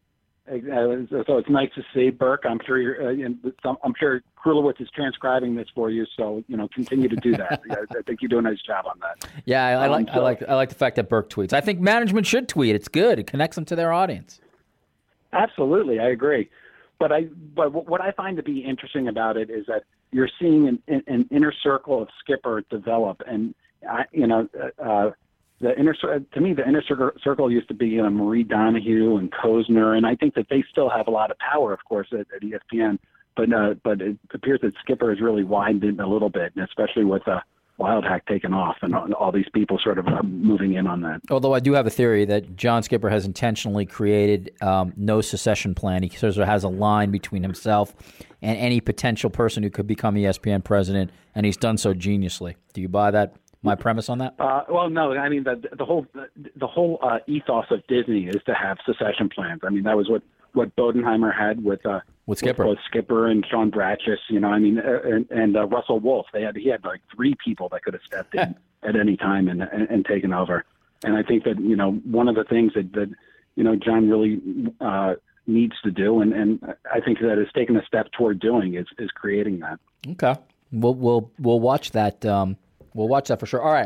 So it's nice to see Burke. I'm sure you're. Uh, I'm sure Krulowitz is transcribing this for you, so you know continue to do that. I think you do a nice job on that. Yeah, I, I like. Um, so, I like. I like the fact that Burke tweets. I think management should tweet. It's good. It connects them to their audience. Absolutely, I agree. But I but what I find to be interesting about it is that you're seeing an, an inner circle of Skipper develop, and I, you know, uh, the inner to me the inner circle used to be you know, Marie Donahue and Kozner, and I think that they still have a lot of power, of course, at, at E S P N. But uh, but it appears that Skipper has really widened it a little bit, and especially with uh, Wild Hack taking off and all these people sort of uh, moving in on that. Although I do have a theory that John Skipper has intentionally created um, no secession plan. He sort of has a line between himself and any potential person who could become E S P N president, and he's done so geniusly. Do you buy that? My premise on that? Uh, well, no. I mean, the, the whole the whole uh, ethos of Disney is to have secession plans. I mean, that was what, what Bodenheimer had with uh, with Skipper, with both Skipper and Sean Bratches. You know, I mean, uh, and, and uh, Russell Wolf. They had he had like three people that could have stepped in at any time and, and and taken over. And I think that you know one of the things that, that you know John really uh, needs to do, and, and I think that is taking a step toward doing is is creating that. Okay, we'll we'll we'll watch that. Um, we'll watch that for sure. All right,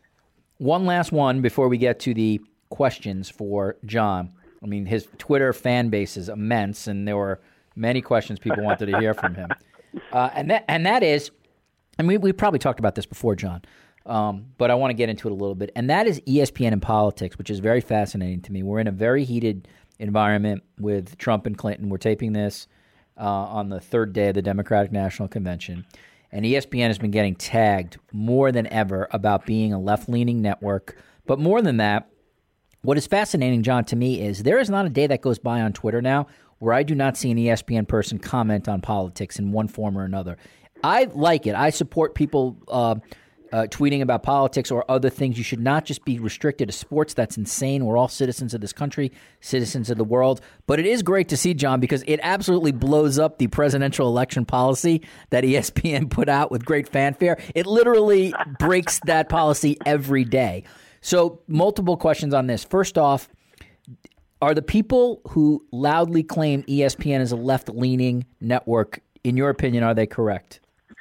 one last one before we get to the questions for John. I mean, his Twitter fan base is immense, and there were many questions people wanted to hear from him. Uh, and that and that is, and we we probably talked about this before, John, um, but I want to get into it a little bit. And that is E S P N and politics, which is very fascinating to me. We're in a very heated environment with Trump and Clinton. We're taping this uh, on the third day of the Democratic National Convention. And E S P N has been getting tagged more than ever about being a left-leaning network. But more than that, what is fascinating, John, to me is there is not a day that goes by on Twitter now where I do not see an E S P N person comment on politics in one form or another. I like it. I support people uh, uh, tweeting about politics or other things. You should not just be restricted to sports. That's insane. We're all citizens of this country, citizens of the world. But it is great to see, John, because it absolutely blows up the presidential election policy that E S P N put out with great fanfare. It literally breaks that policy every day. So multiple questions on this. First off, are the people who loudly claim E S P N is a left-leaning network, in your opinion, are they correct?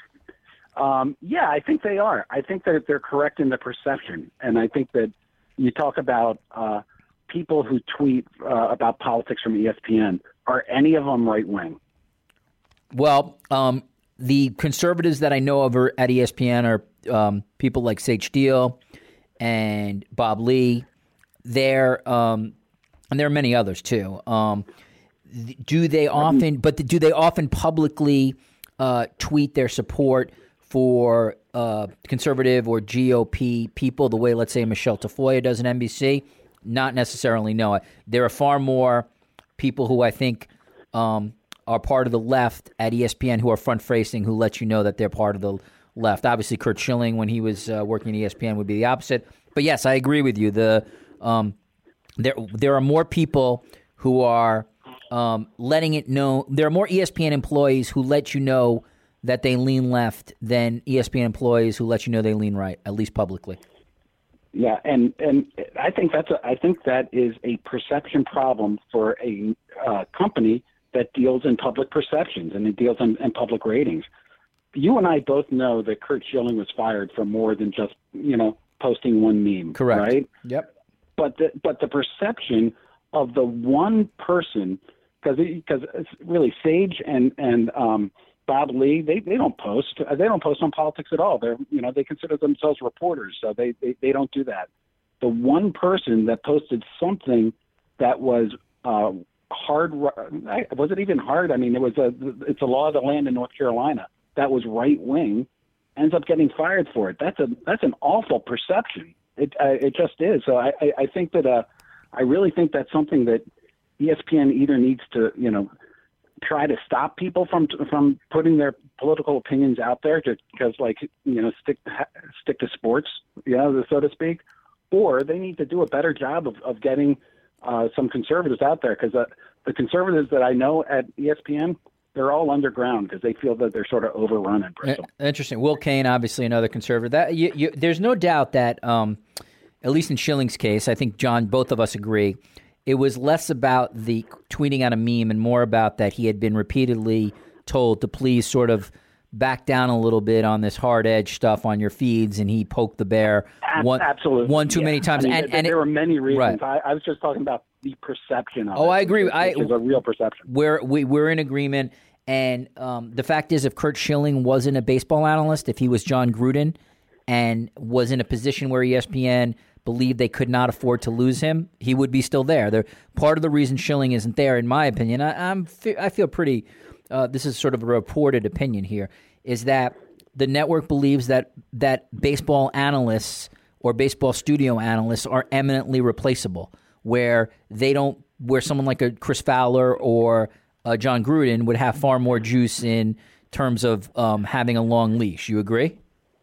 Um, yeah, I think they are. I think that they're correct in the perception. And I think that you talk about uh, people who tweet uh, about politics from E S P N. Are any of them right-wing? Well, um, the conservatives that I know of are at E S P N are um, people like Sage Steele and Bob Lee. They're, um, and there are many others too. Um, do they often, but do they often publicly uh, tweet their support for uh, conservative or G O P people the way, let's say, Michelle Tafoya does in N B C? Not necessarily, no. There are far more people who I think um, are part of the left at E S P N who are front-facing, who let you know that they're part of the left. Obviously, Curt Schilling, when he was uh, working at E S P N, would be the opposite. But yes, I agree with you. The um, there there are more people who are um, letting it know. There are more E S P N employees who let you know that they lean left than E S P N employees who let you know they lean right, at least publicly. Yeah, and, and I think that's a, I think that is a perception problem for a uh, company that deals in public perceptions and it deals in, in public ratings. You and I both know that Curt Schilling was fired for more than just, you know, posting one meme. Correct. Right? Yep. But the, but the perception of the one person, because because it's really Sage and and um, Bob Lee, they, they don't post. They don't post on politics at all. They're you know they consider themselves reporters, so they, they, they don't do that. The one person that posted something that was uh, hard, was it even hard? I mean, it was a it's a law of the land in North Carolina. That was right wing, ends up getting fired for it. That's a that's an awful perception. It uh, it just is. So I, I, I think that uh, I really think that's something that E S P N either needs to you know try to stop people from from putting their political opinions out there, to, because like you know stick stick to sports, you know, so to speak, or they need to do a better job of of getting uh, some conservatives out there, because uh, the conservatives that I know at E S P N, they're all underground because they feel that they're sort of overrun in Bristol. Interesting. Will Cain, obviously another conservative. That you, you, there's no doubt that, um, at least in Schilling's case, I think, John, both of us agree, it was less about the tweeting out a meme and more about that he had been repeatedly told to please sort of back down a little bit on this hard edge stuff on your feeds, and he poked the bear one, Absolutely. one too yeah. many times. I mean, and, there, and there it, were many reasons. Right. I, I was just talking about the perception of oh, it. I agree. Which I, is a real perception. We're, we, we're in agreement. And um, the fact is, if Curt Schilling wasn't a baseball analyst, if he was John Gruden and was in a position where E S P N believed they could not afford to lose him, he would be still there. They're, part of the reason Schilling isn't there, in my opinion, I, I'm I feel pretty, uh, this is sort of a reported opinion here, is that the network believes that that baseball analysts or baseball studio analysts are eminently replaceable, where they don't, where someone like a Chris Fowler or uh, John Gruden would have far more juice in terms of um, having a long leash. You agree?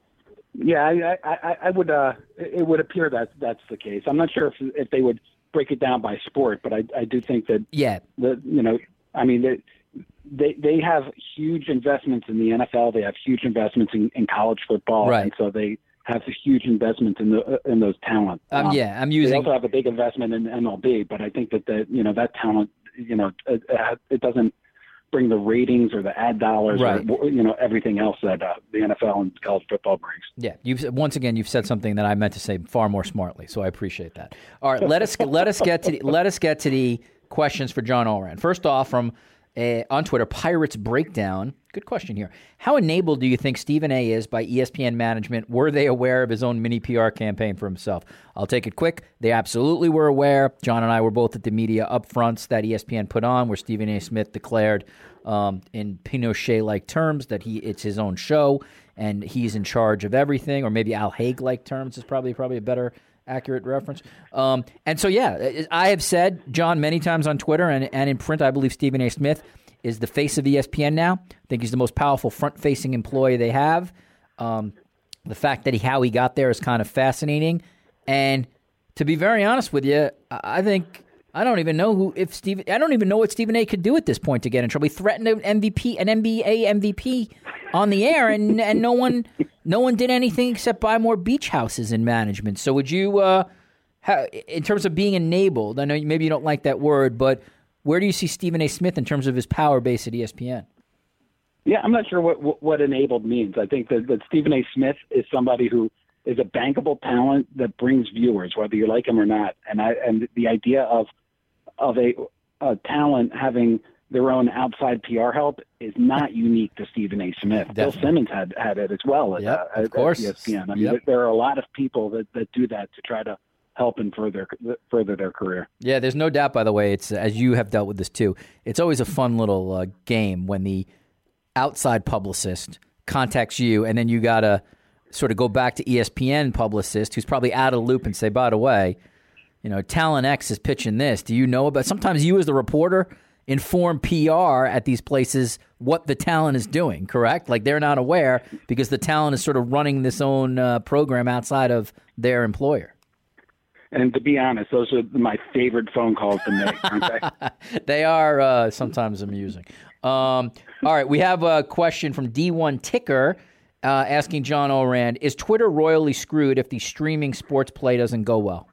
Yeah, I, I, I would. Uh, it would appear that that's the case. I'm not sure if if they would break it down by sport, but I, I do think that. Yeah. The you know, I mean, they they they have huge investments in the N F L. They have huge investments in, in college football, right. and so they have a huge investment in the in those talents. Um, um, yeah, I'm using. They also have a big investment in M L B, but I think that the you know that talent, you know, it, it doesn't bring the ratings or the ad dollars right. or you know everything else that uh, the N F L and college football brings. Yeah, you've once again you've said something that I meant to say far more smartly, so I appreciate that. All right, let us let us get to the, let us get to the questions for John Ourand. First off, from uh, on Twitter, Pirates Breakdown. Good question here. How enabled do you think Stephen A. is by E S P N management? Were they aware of his own mini P R campaign for himself? I'll take it quick. They absolutely were aware. John and I were both at the media upfronts that E S P N put on, where Stephen A. Smith declared um, in Pinochet-like terms that he it's his own show and he's in charge of everything, or maybe Al Haig-like terms is probably probably a better accurate reference. Um, and so, yeah, I have said, John, many times on Twitter and, and in print, I believe Stephen A. Smith is the face of E S P N now. I think he's the most powerful front-facing employee they have. Um, the fact that he how he got there is kind of fascinating. And to be very honest with you, I think I don't even know who if Steve. I don't even know what Stephen A. could do at this point to get in trouble. He threatened an M V P, an N B A M V P, on the air, and and no one no one did anything except buy more beach houses in management. So would you, uh, how, in terms of being enabled? I know maybe you don't like that word, but where do you see Stephen A. Smith in terms of his power base at E S P N? Yeah, I'm not sure what, what, what enabled means. I think that, that Stephen A. Smith is somebody who is a bankable talent that brings viewers, whether you like him or not. And I and the idea of of a, a talent having their own outside P R help is not unique to Stephen A. Smith. Definitely. Bill Simmons had, had it as well at, yep, uh, of course. at E S P N. I mean, yep. there are a lot of people that, that do that to try to help and further further their career. Yeah, there's no doubt, by the way, it's as you have dealt with this too, it's always a fun little uh, game when the outside publicist contacts you and then you got to sort of go back to E S P N publicist who's probably out of the loop and say, by the way, you know, Talent X is pitching this. Do you know about? Sometimes you as the reporter inform P R at these places what the talent is doing, correct? Like they're not aware because the talent is sort of running this own uh, program outside of their employer. And to be honest, those are my favorite phone calls to make, aren't they? They are uh, sometimes amusing. Um, all right, we have a question from D one Ticker uh, asking John Ourand, is Twitter royally screwed if the streaming sports play doesn't go well?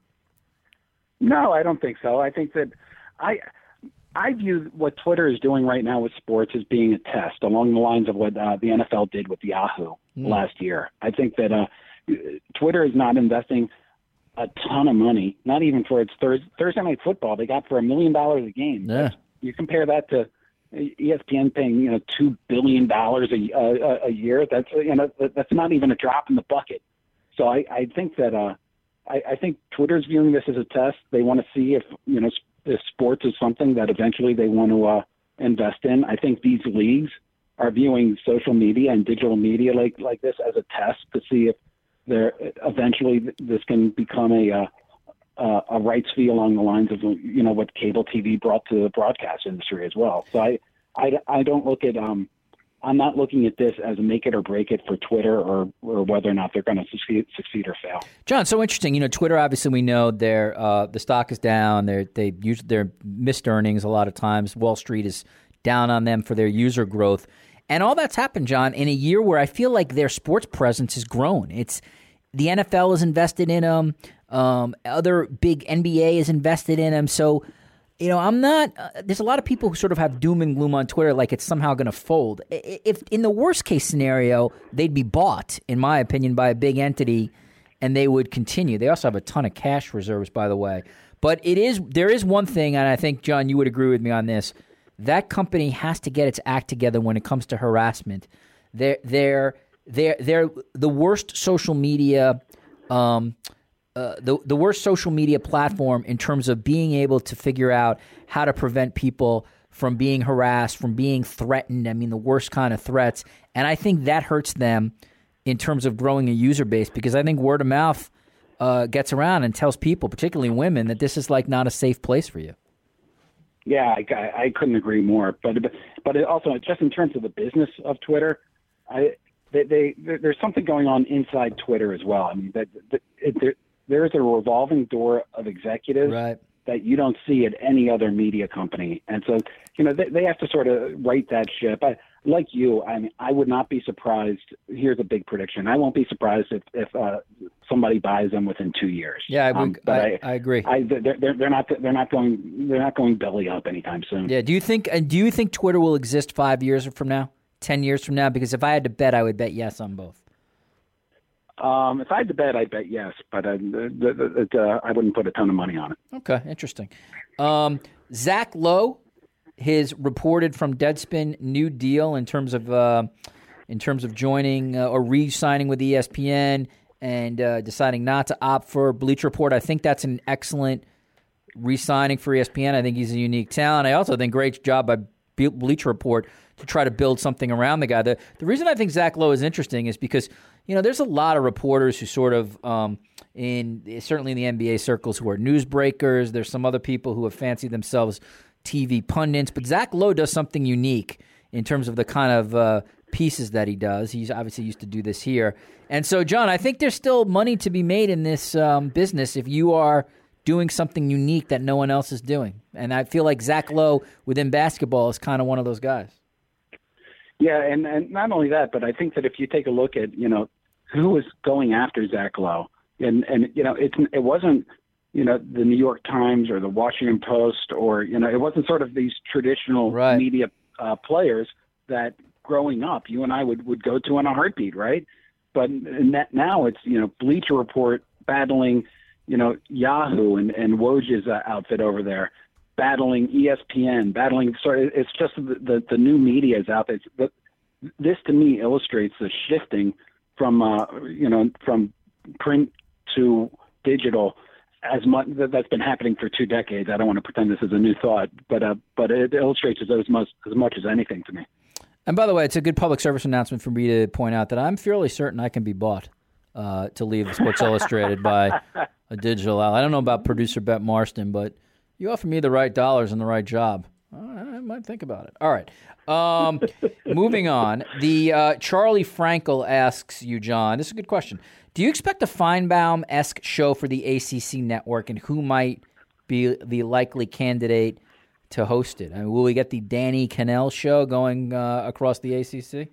No, I don't think so. I think that I I view what Twitter is doing right now with sports as being a test along the lines of what uh, the N F L did with Yahoo mm. last year. I think that uh, Twitter is not investing a ton of money, not even for its thir- Thursday Night Football. They got for a million dollars a game. Yeah. You compare that to E S P N paying, you know, two billion dollars a, a, a year. That's, you know, that's not even a drop in the bucket. So I, I think that uh, I, I think Twitter's viewing this as a test. They want to see if, you know, if sports is something that eventually they want to uh, invest in. I think these leagues are viewing social media and digital media like like this as a test to see if there eventually this can become a uh, uh, a rights fee along the lines of, you know, what cable T V brought to the broadcast industry as well. So I I, I don't look at um I'm not looking at this as a make it or break it for Twitter or, or whether or not they're going to succeed, succeed or fail. John, so interesting. You know, Twitter, obviously, we know their uh, the stock is down. They're, they usually they're missed earnings a lot of times. Wall Street is down on them for their user growth. And all that's happened, John, in a year where I feel like their sports presence has grown. It's the N F L is invested in them. Um, other big N B A is invested in them. So, you know, I'm not uh, – there's a lot of people who sort of have doom and gloom on Twitter like it's somehow going to fold. If in the worst-case scenario, they'd be bought, in my opinion, by a big entity, and they would continue. They also have a ton of cash reserves, by the way. But it is there is one thing, and I think, John, you would agree with me on this. That company has to get its act together when it comes to harassment. They're they're they're they're the worst social media, um, uh, the the worst social media platform in terms of being able to figure out how to prevent people from being harassed, from being threatened. I mean, the worst kind of threats, and I think that hurts them in terms of growing a user base, because I think word of mouth uh, gets around and tells people, particularly women, that this is like not a safe place for you. Yeah, I, I couldn't agree more. But but it also, just in terms of the business of Twitter, I they, they there's something going on inside Twitter as well. I mean, that, that it, there there is a revolving door of executives Right. that you don't see at any other media company, and so you know they, they have to sort of right that ship. I, like you, I mean, I would not be surprised. Here's a big prediction: I won't be surprised if if uh, somebody buys them within two years. Yeah, I, would, um, but I, I, I agree. I, they're, they're, they're not they're not going they're not going belly up anytime soon. Yeah. Do you think? And do you think Twitter will exist five years from now, ten years from now? Because if I had to bet, I would bet yes on both. Um, if I had to bet, I'd bet yes, but uh, the, the, the, uh, I wouldn't put a ton of money on it. Okay, interesting. Um, Zach Lowe, his reported from Deadspin new deal in terms of uh, in terms of joining uh, or re-signing with E S P N and uh, deciding not to opt for Bleacher Report. I think that's an excellent re-signing for E S P N. I think he's a unique talent. I also think great job by Bleacher Report to try to build something around the guy. The, the reason I think Zach Lowe is interesting is because, you know, there's a lot of reporters who sort of, um, in certainly in the N B A circles, who are newsbreakers. There's some other people who have fancied themselves T V pundits. But Zach Lowe does something unique in terms of the kind of uh, pieces that he does. He's obviously used to do this here. And so, John, I think there's still money to be made in this um, business if you are doing something unique that no one else is doing. And I feel like Zach Lowe within basketball is kind of one of those guys. Yeah, and, and not only that, but I think that if you take a look at, you know, who was going after Zach Lowe, and, and you know, it, it wasn't, you know, the New York Times or the Washington Post, or, you know, it wasn't sort of these traditional right. media uh, players that growing up you and I would, would go to in a heartbeat, right? But in that, now it's, you know, Bleacher Report battling, you know, Yahoo and, and Woj's uh, outfit over there, battling E S P N, battling. Sorry, it's just the, the, the new media is out there. But this, to me, illustrates the shifting from, uh, you know, from print to digital as much that's been happening for two decades. I don't want to pretend this is a new thought, but uh, but it illustrates it as much as much as anything to me. And by the way, it's a good public service announcement for me to point out that I'm fairly certain I can be bought uh, to leave Sports Illustrated by a digital outlet. I don't know about producer Bet Marston, but you offer me the right dollars and the right job, I might think about it. All right. Um, moving on. The uh, Charlie Frankel asks you, John, this is a good question. Do you expect a Feinbaum-esque show for the A C C network, and who might be the likely candidate to host it? I mean, will we get the Danny Kanell show going uh, across the A C C?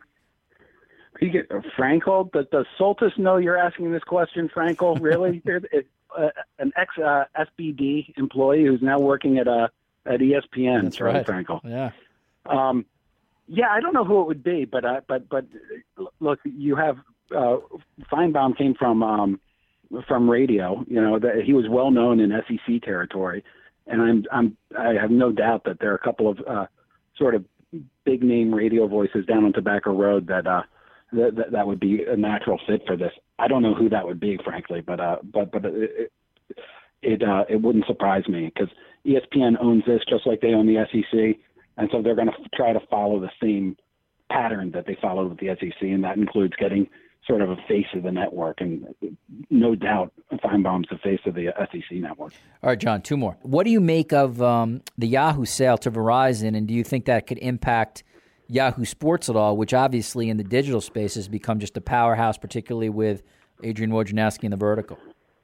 You get uh, Frankel? Does, does Soltis know you're asking this question, Frankel? Really? it, uh, an ex-S B D uh, employee who's now working at uh, at E S P N. That's Charlie right. Frankel. Yeah. Um, yeah, I don't know who it would be, but uh, but but look, you have uh, Feinbaum came from um, from radio. You know, that he was well known in S E C territory, and I'm I'm I have no doubt that there are a couple of uh, sort of big name radio voices down on Tobacco Road that uh, that that would be a natural fit for this. I don't know who that would be, frankly, but uh, but but it it, uh, it wouldn't surprise me because E S P N owns this just like they own the S E C. And so they're going to try to follow the same pattern that they followed with the S E C, and that includes getting sort of a face of the network. And no doubt Feinbaum's the face of the S E C network. All right, John, two more. What do you make of um, the Yahoo sale to Verizon, and do you think that could impact Yahoo Sports at all, which obviously in the digital space has become just a powerhouse, particularly with Adrian Wojnarowski in the vertical?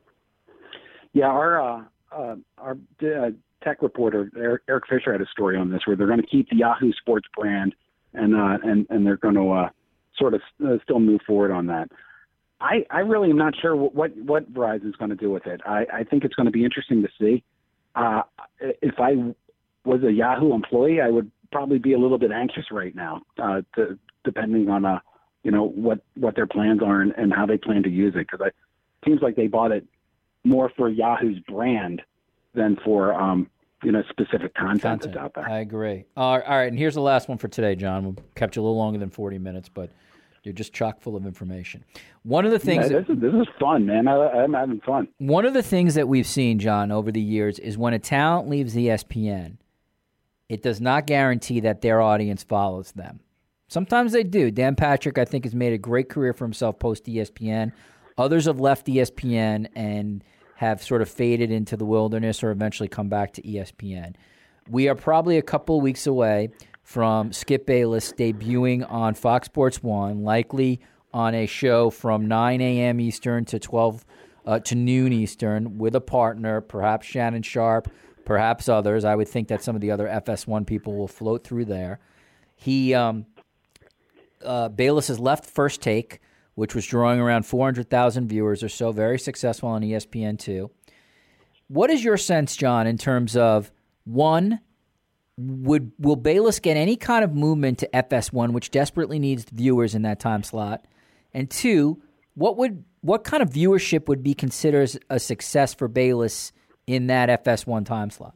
Yeah, our uh, uh, our uh, tech reporter Eric Fisher had a story on this where they're going to keep the Yahoo Sports brand and uh, and and they're going to uh, sort of uh, still move forward on that. I, I really am not sure what what, what Verizon is going to do with it. I, I think it's going to be interesting to see. Uh, if I was a Yahoo employee, I would probably be a little bit anxious right now, uh, to, depending on uh, you know what, what their plans are and, and how they plan to use it, because it seems like they bought it more for Yahoo's brand than for um, you know specific content, content that's out there. I agree. All right, all right, and here's the last one for today, John. We kept you a little longer than forty minutes, but you're just chock full of information. One of the things yeah, this, that, is, this is fun, man. I, I'm having fun. One of the things that we've seen, John, over the years is when a talent leaves E S P N, it does not guarantee that their audience follows them. Sometimes they do. Dan Patrick, I think, has made a great career for himself post-E S P N. Others have left E S P N and have sort of faded into the wilderness or eventually come back to E S P N. We are probably a couple of weeks away from Skip Bayless debuting on Fox Sports one, likely on a show from nine a.m. Eastern to twelve uh, to noon Eastern with a partner, perhaps Shannon Sharp, perhaps others. I would think that some of the other F S one people will float through there. He um, uh, Bayless has left First Take, which was drawing around four hundred thousand viewers or so, very successful on E S P N two. What is your sense, John, in terms of, one, would will Bayless get any kind of movement to F S one, which desperately needs viewers in that time slot? And two, what would what kind of viewership would be considered a success for Bayless in that F S one time slot?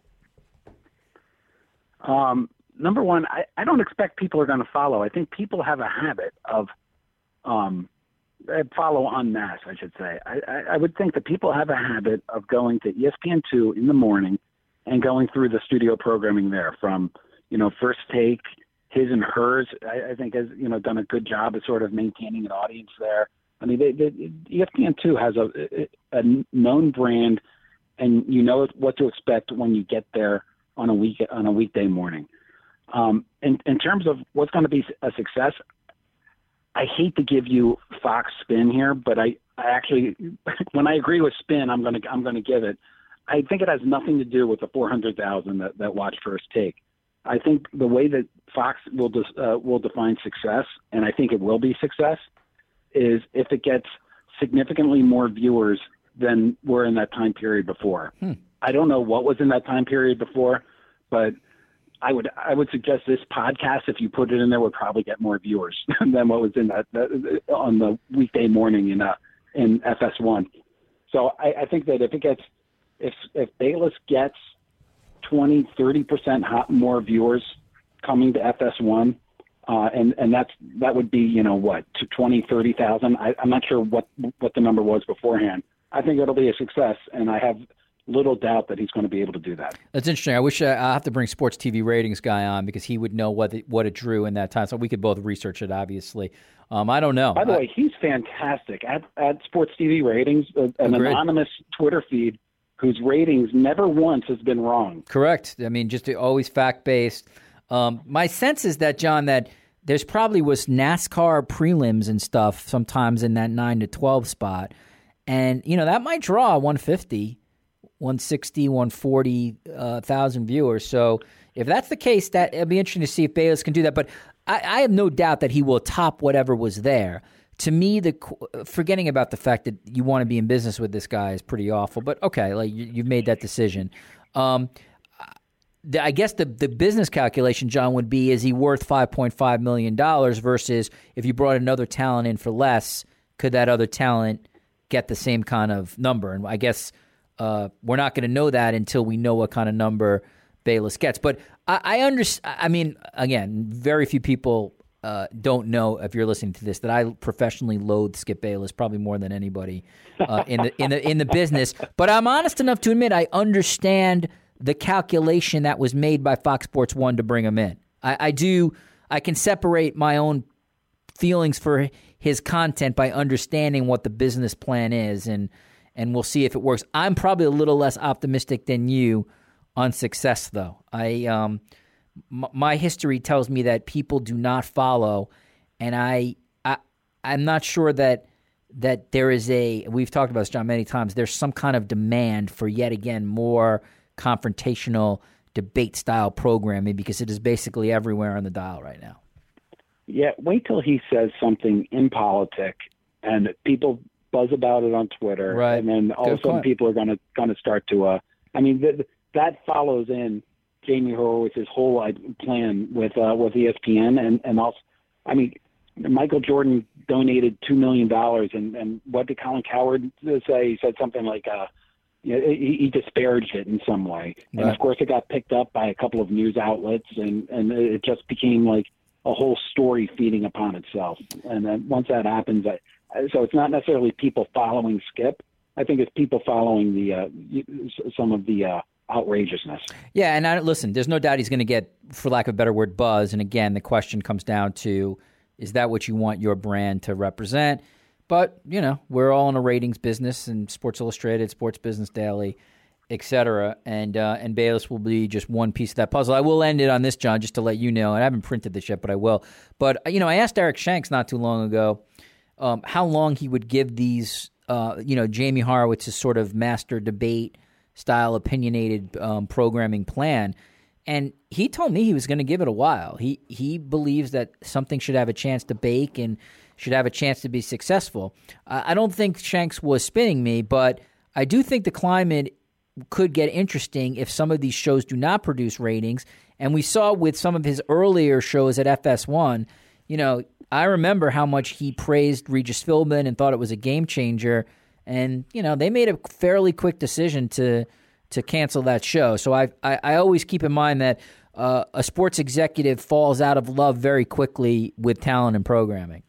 Um, number one, I, I don't expect people are going to follow. I think people have a habit of um, follow en masse, I should say. I, I, I would think that people have a habit of going to E S P N two in the morning and going through the studio programming there from, you know, First Take, His and Hers, I, I think has, you know, done a good job of sort of maintaining an audience there. I mean, they, they, E S P N two has a, a known brand, and you know what to expect when you get there on a week on a weekday morning. Um, in, in terms of what's going to be a success, I hate to give you Fox spin here, but I, I actually, when I agree with spin, I'm going to I'm going to give it. I think it has nothing to do with the four hundred thousand that, that watch First Take. I think the way that Fox will uh, will define success, and I think it will be success, is if it gets significantly more viewers than were in that time period before. Hmm. I don't know what was in that time period before, but I would I would suggest this podcast, if you put it in there, would probably get more viewers than what was in that, that on the weekday morning in uh, in F S one. So I, I think that if it gets if if Bayless gets twenty, thirty percent hot more viewers coming to F S one, uh, and and that's that would be, you know, what, to twenty, thirty thousand. I, I'm not sure what what the number was beforehand. I think it'll be a success, and I have little doubt that he's going to be able to do that. That's interesting. I wish I, I'll have to bring Sports T V ratings guy on because he would know what it, what it drew in that time. So we could both research it, obviously. Um, I don't know. By the I, way, he's fantastic at, at Sports T V ratings, uh, an agreed. Anonymous Twitter feed whose ratings never once has been wrong. Correct. I mean, just always fact-based. Um, my sense is that, John, that there's probably was NASCAR prelims and stuff sometimes in that nine to twelve spot. And, you know, that might draw one fifty, one sixty, one forty thousand uh, viewers. So if that's the case, that it'll be interesting to see if Bayless can do that. But I, I have no doubt that he will top whatever was there. To me, the forgetting about the fact that you want to be in business with this guy is pretty awful. But okay, like you, you've made that decision. Um, the, I guess the the business calculation, John, would be: is he worth five point five million dollars? Versus if you brought another talent in for less, could that other talent get the same kind of number? And I guess uh, we're not going to know that until we know what kind of number Bayless gets. But I, I understand. I mean, again, very few people. Uh, don't know if you're listening to this that I professionally loathe Skip Bayless probably more than anybody uh, in the in the in the business. But I'm honest enough to admit I understand the calculation that was made by Fox Sports One to bring him in. I, I do. I can separate my own feelings for his content by understanding what the business plan is, and and we'll see if it works. I'm probably a little less optimistic than you on success, though. I. Um, My history tells me that people do not follow, and I, I, I'm not sure that that there is a. We've talked about this, John, many times. There's some kind of demand for yet again more confrontational debate-style programming because it is basically everywhere on the dial right now. Yeah, wait till he says something impolitic, and people buzz about it on Twitter, right? And then all Good of a sudden, point. people are going to going to start to. Uh, I mean, th- that follows in Jamie Horowitz's whole plan with uh, with E S P N, and, and also, I mean, Michael Jordan donated two million dollars, and, and what did Colin Cowherd say? He said something like, uh, you know, he, he disparaged it in some way. And right. of course, it got picked up by a couple of news outlets, and, and it just became like a whole story feeding upon itself. And then once that happens, I, so it's not necessarily people following Skip. I think it's people following the uh, some of the uh, outrageousness. Yeah, and I, listen, there's no doubt he's going to get, for lack of a better word, buzz. And again, the question comes down to, is that what you want your brand to represent? But, you know, we're all in a ratings business, and Sports Illustrated, Sports Business Daily, et cetera. And, uh, and Bayless will be just one piece of that puzzle. I will end it on this, John, just to let you know, and I haven't printed this yet, but I will. But, you know, I asked Eric Shanks not too long ago um, how long he would give these, uh, you know, Jamie Horowitz's sort of master debate style opinionated um, programming plan. And he told me he was going to give it a while. He he believes that something should have a chance to bake and should have a chance to be successful. Uh, I don't think Shanks was spinning me, but I do think the climate could get interesting if some of these shows do not produce ratings. And we saw with some of his earlier shows at F S one, you know, I remember how much he praised Regis Philbin and thought it was a game changer. And, you know, they made a fairly quick decision to to cancel that show. So I I, I always keep in mind that uh, a sports executive falls out of love very quickly with talent and programming.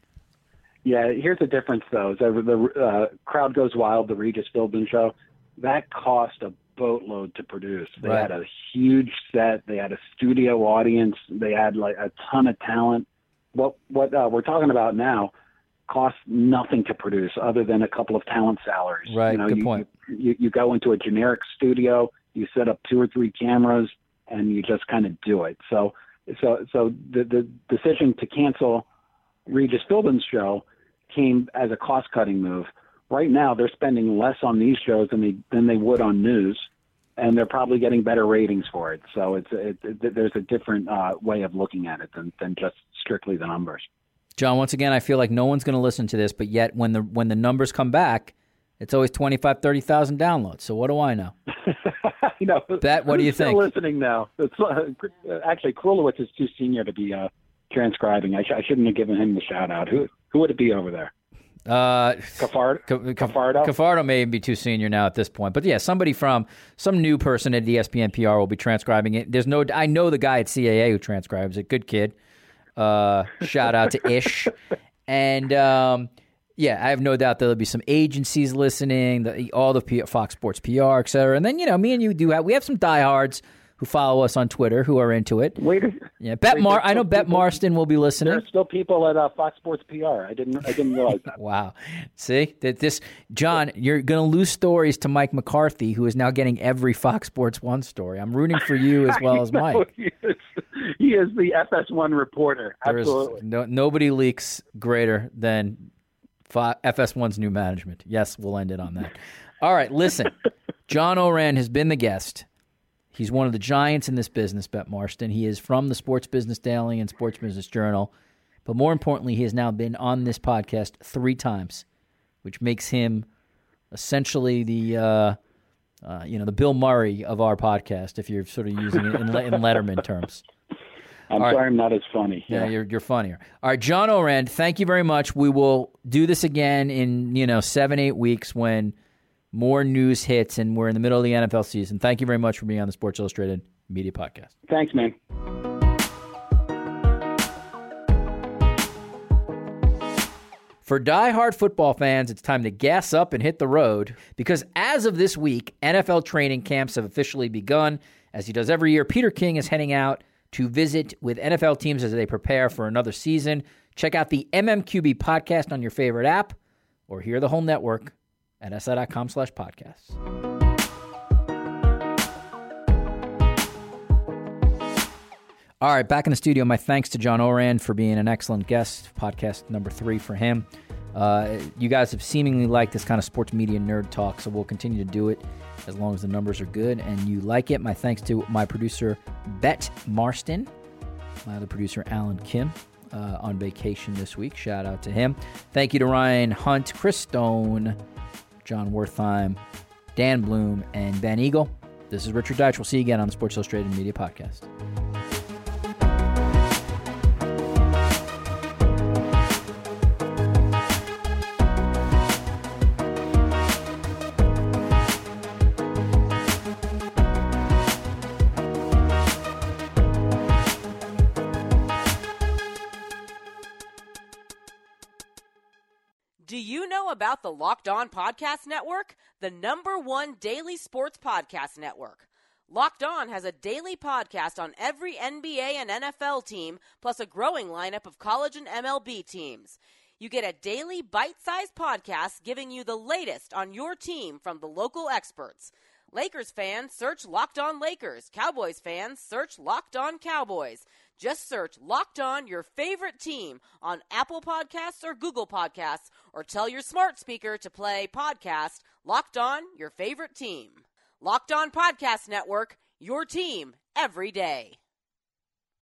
Yeah, here's the difference, though. Is that the uh, Crowd Goes Wild, the Regis Philbin show, that cost a boatload to produce. They right. had a huge set. They had a studio audience. They had like a ton of talent. What what uh, we're talking about now costs nothing to produce other than a couple of talent salaries. Right, you know, good you, point. You, you go into a generic studio, you set up two or three cameras, and you just kind of do it. So so so the, the decision to cancel Regis Philbin's show came as a cost-cutting move. Right now, they're spending less on these shows than they than they would on news, and they're probably getting better ratings for it. So it's it, it, there's a different uh, way of looking at it than, than just strictly the numbers. John, once again, I feel like no one's going to listen to this, but yet when the when the numbers come back, it's always twenty-five, thirty thousand downloads. So what do I know? you know, Bet, what do you still think? Listening now. It's, uh, actually, Krulowitz is too senior to be uh, transcribing. I, sh- I shouldn't have given him the shout out. Who who would it be over there? Uh, Cafard- Cafardo? Cafardo may be too senior now at this point, but yeah, somebody from some new person at E S P N P R will be transcribing it. There's no, I know the guy at C A A who transcribes it. Good kid. Uh, shout out to Ish. And um, yeah, I have no doubt there'll be some agencies listening, the, all the P- Fox Sports P R, et cetera. And then, you know, me and you do have, we have some diehards who follow us on Twitter who are into it. Wait, yeah, Bet wait, Mar. I know people, Bet Marston will be listening. There's still people at uh, Fox Sports P R. I didn't. I didn't realize that. Wow. See that this, John, you're going to lose stories to Mike McCarthy, who is now getting every Fox Sports One story. I'm rooting for you as well as Mike. He is, he is the F S one reporter. There Absolutely. is no, nobody leaks greater than F S one's new management. Yes, we'll end it on that. All right, listen. John Ourand has been the guest. He's one of the giants in this business, Bet Marston. He is from the Sports Business Daily and Sports Business Journal. But more importantly, he has now been on this podcast three times, which makes him essentially the uh, uh, you know the Bill Murray of our podcast, if you're sort of using it in, in Letterman terms. I'm All sorry right. I'm not as funny. Yeah, yeah, you're you're funnier. All right, John Ourand, thank you very much. We will do this again in you know seven, eight weeks when more news hits, and we're in the middle of the N F L season. Thank you very much for being on the Sports Illustrated Media Podcast. Thanks, man. For diehard football fans, it's time to gas up and hit the road because as of this week, N F L training camps have officially begun. As he does every year, Peter King is heading out to visit with N F L teams as they prepare for another season. Check out the M M Q B podcast on your favorite app or hear the whole network at S I dot com slash podcasts. All right, back in the studio. My thanks to John Ourand for being an excellent guest. Podcast number three for him. Uh, you guys have seemingly liked this kind of sports media nerd talk, so we'll continue to do it as long as the numbers are good and you like it. My thanks to my producer, Bet Marston, my other producer, Alan Kim, uh, on vacation this week. Shout out to him. Thank you to Ryan Hunt, Chris Stone, John Wertheim, Dan Bloom, and Ben Eagle. This is Richard Deitch. We'll see you again on the Sports Illustrated Media Podcast. Do you know about the Locked On Podcast Network, the number one daily sports podcast network? Locked On has a daily podcast on every N B A and N F L team, plus a growing lineup of college and M L B teams. You get a daily bite-sized podcast giving you the latest on your team from the local experts. Lakers fans, search Locked On Lakers. Cowboys fans, search Locked On Cowboys. Just search Locked On your favorite team on Apple Podcasts or Google Podcasts, or tell your smart speaker to play podcast Locked On your favorite team. Locked On Podcast Network, your team every day.